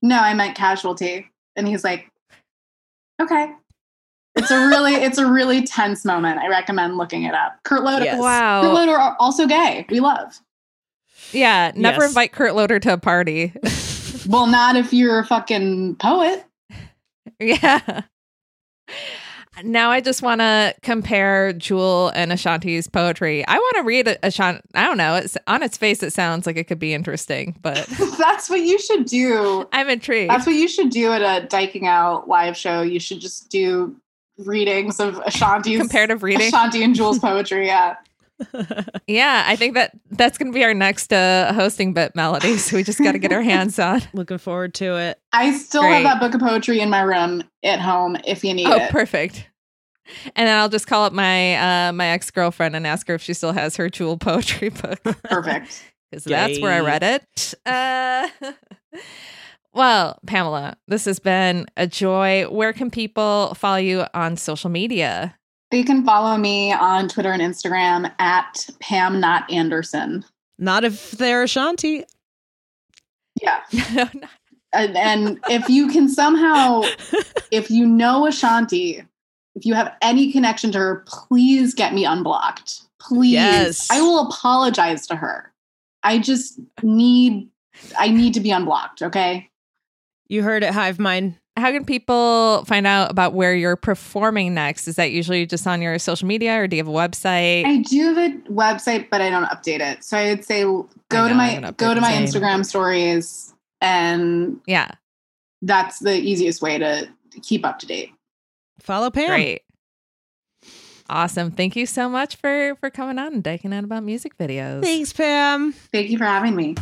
no, I meant casualty. And he's like, okay. It's a really, it's a really tense moment. I recommend looking it up. Kurt Loder. Yes. Wow. Kurt Loder are also gay. We love. Yeah. Never Yes. invite Kurt Loder to a party. Well, not if you're a fucking poet. Yeah. Now I just want to compare Jewel and Ashanti's poetry. I want to read Ashanti. I don't know. It's on its face. It sounds like it could be interesting, but That's what you should do. I'm intrigued. That's what you should do at a Diking Out live show. You should just do readings of Ashanti's Comparative reading. Ashanti and Jules' poetry. Yeah. Yeah, I think that that's going to be our next uh, hosting bit, Melody. So we just got to get our hands on. Looking forward to it. I still Great. have that book of poetry in my room at home if you need Oh, it. perfect. And then I'll just call up my uh, my ex girlfriend and ask her if she still has her Jewel poetry book. Perfect. Because that's where I read it. Uh, well, Pamela, this has been a joy. Where can people follow you on social media? You can follow me on Twitter and Instagram at Pam Not Anderson. Not if they're Ashanti. Yeah. No, no. And, and if you can somehow, if you know Ashanti, if you have any connection to her, please get me unblocked. Please. Yes. I will apologize to her. I just need, I need to be unblocked. Okay. You heard it, Hive Mind. How can people find out about where you're performing next? Is that usually just on your social media, or do you have a website? I do have a website, but I don't update it. So I would say go know, to I my haven't go to updated my mine. Instagram stories, and Yeah, that's the easiest way to keep up to date. Follow Pam. great. Awesome. Thank you so much for, for coming on and diking out about music videos. Thanks, Pam. Thank you for having me.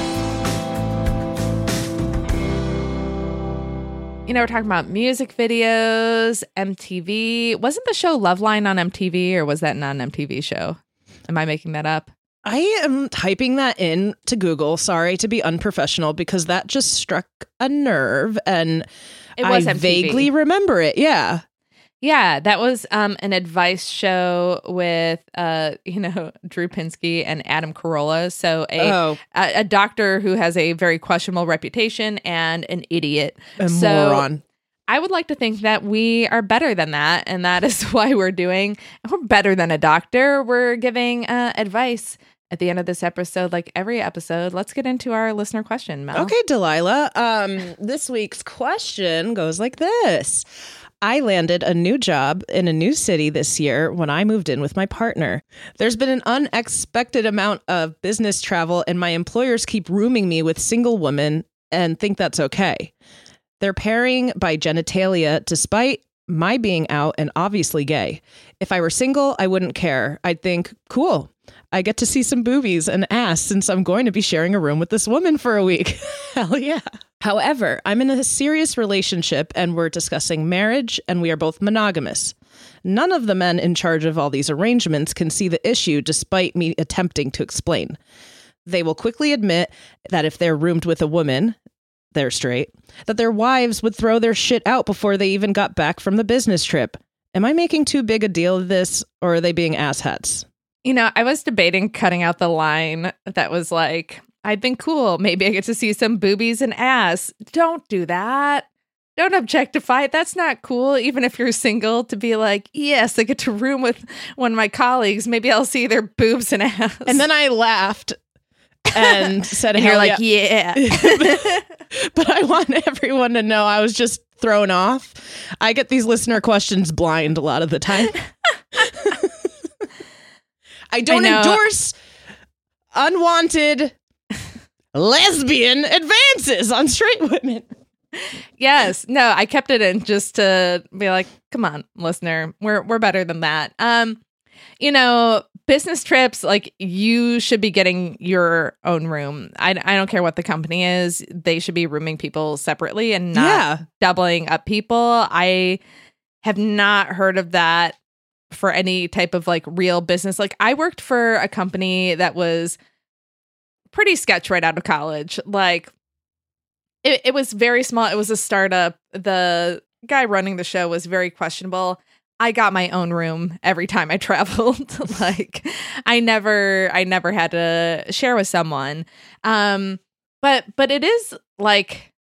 You know, we're talking about music videos, M T V. Wasn't the show Loveline on M T V, or was that not an M T V show? Am I making that up? I am typing that in to Google. Sorry to be unprofessional, because that just struck a nerve, and It was I M T V. vaguely remember it. Yeah. Yeah, that was um, an advice show with, uh, you know, Drew Pinsky and Adam Carolla. So a, Oh, a a doctor who has a very questionable reputation and an idiot. a So moron. I would like to think that we are better than that, and that is why we're doing. We're better than a doctor. We're giving uh, advice at the end of this episode, like every episode. Let's get into our listener question, Mel. Okay, Delilah. Um, this week's question goes like this. I landed a new job in a new city this year when I moved in with my partner. There's been an unexpected amount of business travel, and my employers keep rooming me with single women and think that's okay. They're pairing by genitalia despite my being out and obviously gay. If I were single, I wouldn't care. I'd think, cool, I get to see some boobies and ass since I'm going to be sharing a room with this woman for a week. Hell yeah. However, I'm in a serious relationship and we're discussing marriage, and we are both monogamous. None of the men in charge of all these arrangements can see the issue despite me attempting to explain. They will quickly admit that if they're roomed with a woman, they're straight, that their wives would throw their shit out before they even got back from the business trip. Am I making too big a deal of this, or are they being asshats? You know, I was debating cutting out the line that was like, I'd been cool. Maybe I get to see some boobies and ass. Don't do that. Don't objectify it. That's not cool. Even if you're single, to be like, yes, I get to room with one of my colleagues. Maybe I'll see their boobs and ass. And then I laughed and said, and you're "Hell like, yeah. yeah." But I want everyone to know I was just thrown off. I get these listener questions blind a lot of the time. I don't I know. endorse unwanted lesbian advances on straight women. Yes. No, I kept it in just to be like, come on, listener, we're we're better than that. Um, you know, business trips, like, you should be getting your own room. I, I don't care what the company is. They should be rooming people separately and not Yeah. doubling up people. I have not heard of that for any type of like real business. Like, I worked for a company that was pretty sketch right out of college. Like, It, it was very small. It was a startup. The guy running the show was very questionable. I got my own room every time I traveled. Like, I never, I never had to share with someone. Um, but, but it is like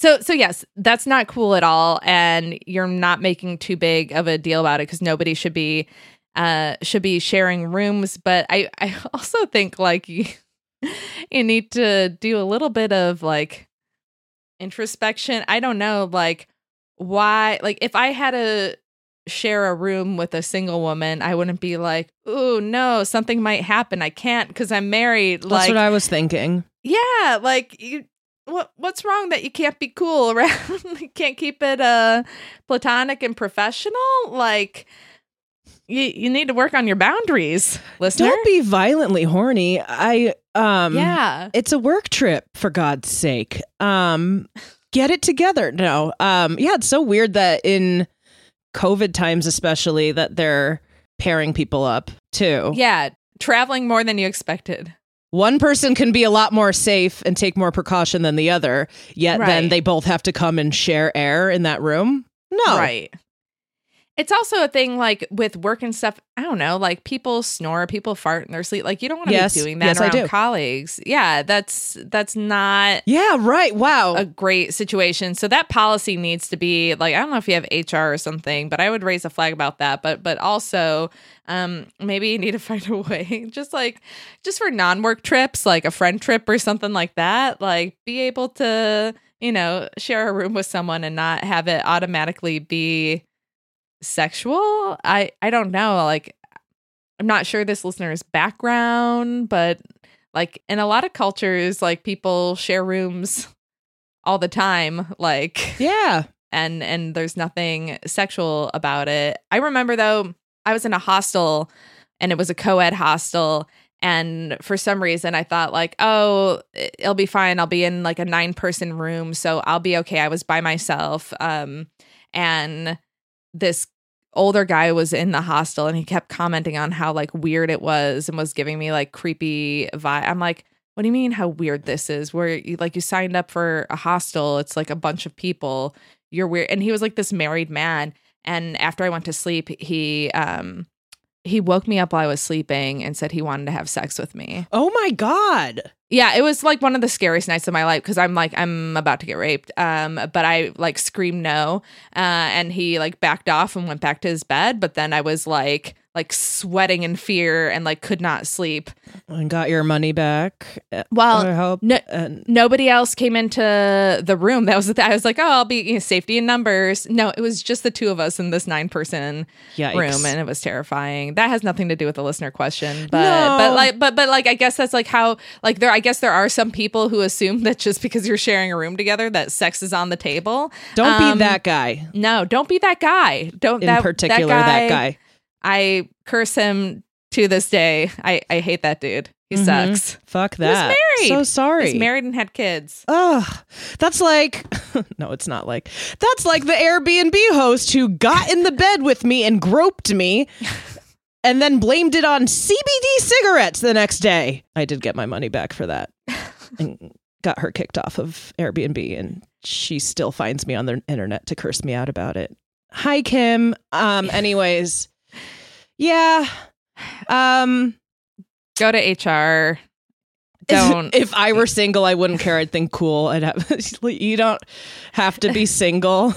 So, so yes, that's not cool at all, and you're not making too big of a deal about it because nobody should be, uh, should be sharing rooms. But I, I also think like you, you need to do a little bit of like introspection. I don't know, like why, like if I had to share a room with a single woman, I wouldn't be like, oh no, something might happen. I can't because I'm married. That's like, what I was thinking. Yeah, like you. What what's wrong that you can't be cool around? You can't keep it uh platonic and professional? Like you you need to work on your boundaries, listener. Don't be violently horny. I um Yeah. It's a work trip, for God's sake. Um get it together. No. Um yeah, it's so weird that in COVID times especially that they're pairing people up too. Yeah, traveling more than you expected. One person can be a lot more safe and take more precaution than the other, yet Right. then they both have to come and share air in that room? No. Right. It's also a thing like with work and stuff. I don't know, like people snore, people fart in their sleep. Like you don't want to Yes. be doing that Yes, I around do. colleagues. Yeah, that's that's not Yeah, right. Wow. a great situation. So that policy needs to be like, I don't know if you have H R or something, but I would raise a flag about that. But but also um maybe you need to find a way just like just for non-work trips, like a friend trip or something like that, like be able to, you know, share a room with someone and not have it automatically be sexual. I I don't know, like I'm not sure this listener's background, but like in a lot of cultures, like people share rooms all the time, like yeah. and and there's nothing sexual about it. I remember though, I was in a hostel and it was a co-ed hostel, and for some reason I thought like, oh, it'll be fine. I'll be in like a nine person room, so I'll be okay. I was by myself. Um and this older guy was in the hostel and he kept commenting on how like weird it was and was giving me like creepy vibe. I'm like, what do you mean how weird this is? Where you like you signed up for a hostel, it's like a bunch of people. You're weird. And he was like this married man. And after I went to sleep, he um he woke me up while I was sleeping and said he wanted to have sex with me. Oh my God. Yeah, it was like one of the scariest nights of my life because I'm like, I'm about to get raped. Um, but I like screamed no. Uh, and he like backed off and went back to his bed. But then I was like, like sweating in fear and like could not sleep. And got your money back. Well, I hope. no, And nobody else came into the room. That was the th- I was like, oh, I'll be you know, safety in numbers. No, it was just the two of us in this nine person yikes. room, and it was terrifying. That has nothing to do with the listener question, but No. but like but but like I guess that's like how like there I guess there are some people who assume that just because you're sharing a room together that sex is on the table. Don't Um, be that guy. No, don't be that guy. Don't In that, particular, that guy, that guy. I curse him to this day. I I hate that dude. He Mhm. sucks. Fuck He was that. married. So sorry. He's married and had kids. Ugh, that's like, no, it's not like, that's like the Airbnb host who got in the bed with me and groped me and then blamed it on C B D cigarettes the next day. I did get my money back for that and got her kicked off of Airbnb, and she still finds me on the internet to curse me out about it. Hi, Kim. Um, anyways, yeah. Um, Go to H R. Don't. If I were single, I wouldn't care. I'd think cool. I'd have. You don't have to be single.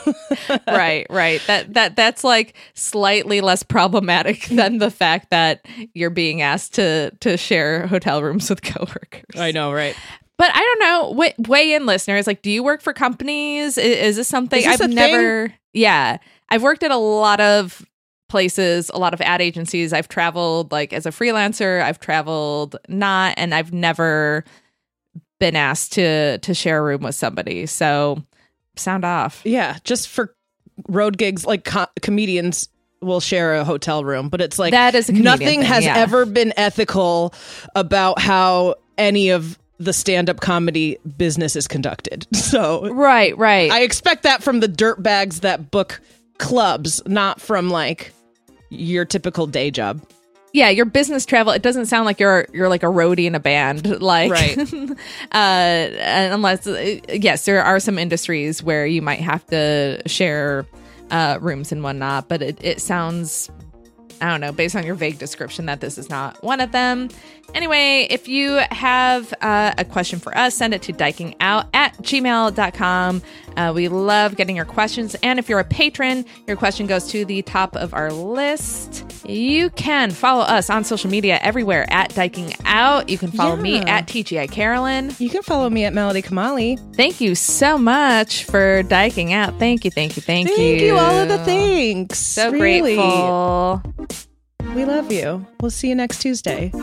right, right. That that that's like slightly less problematic than the fact that you're being asked to to share hotel rooms with coworkers. I know, right? But I don't know. Weigh, weigh in, listeners. Like, do you work for companies? Is, is this something Is this I've a never? Yeah, I've worked at a lot of places, a lot of ad agencies. I've traveled like as a freelancer. I've traveled not, and I've never been asked to to share a room with somebody. So sound off. Yeah, just for road gigs, like co- comedians will share a hotel room, but it's like That is a comedian nothing thing, has yeah. ever been ethical about how any of the stand-up comedy business is conducted. So Right, right. I expect that from the dirtbags that book clubs, not from like your typical day job. Yeah, your business travel, it doesn't sound like you're you're like a roadie in a band, like Right. uh and unless uh, yes, there are some industries where you might have to share uh rooms and whatnot, but it, it sounds I don't know, based on your vague description, that this is not one of them. Anyway, if you have uh, a question for us, send it to dikingout at gmail dot com. Uh, we love getting your questions. And if you're a patron, your question goes to the top of our list. You can follow us on social media everywhere at Diking Out. You can follow Yeah. me at T G I Carolyn. You can follow me at Melody Kamali. Thank you so much for Diking Out. Thank you, thank you, thank, you. Thank you. All of the thanks. So Really. grateful. We love you. We'll see you next Tuesday.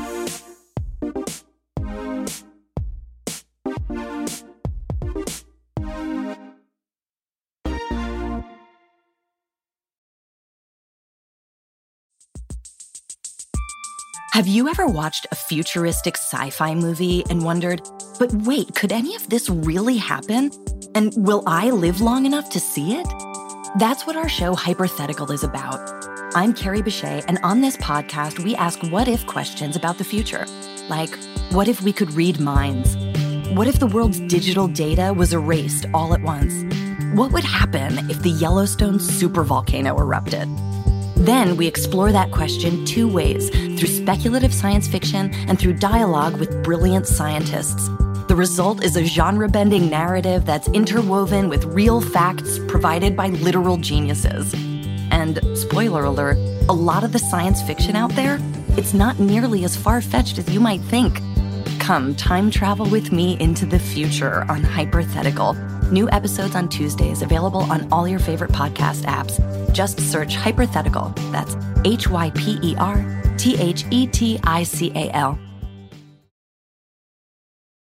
Have you ever watched a futuristic sci-fi movie and wondered, but wait, could any of this really happen? And will I live long enough to see it? That's what our show Hypothetical is about. I'm Carrie Bechet, and on this podcast, we ask what-if questions about the future. Like, what if we could read minds? What if the world's digital data was erased all at once? What would happen if the Yellowstone supervolcano erupted? Then we explore that question two ways, through speculative science fiction and through dialogue with brilliant scientists. The result is a genre-bending narrative that's interwoven with real facts provided by literal geniuses. And, spoiler alert, a lot of the science fiction out there, it's not nearly as far-fetched as you might think. Come time travel with me into the future on Hypothetical. New episodes on Tuesdays, available on all your favorite podcast apps. Just search Hypothetical. That's H Y P E R T H E T I C A L.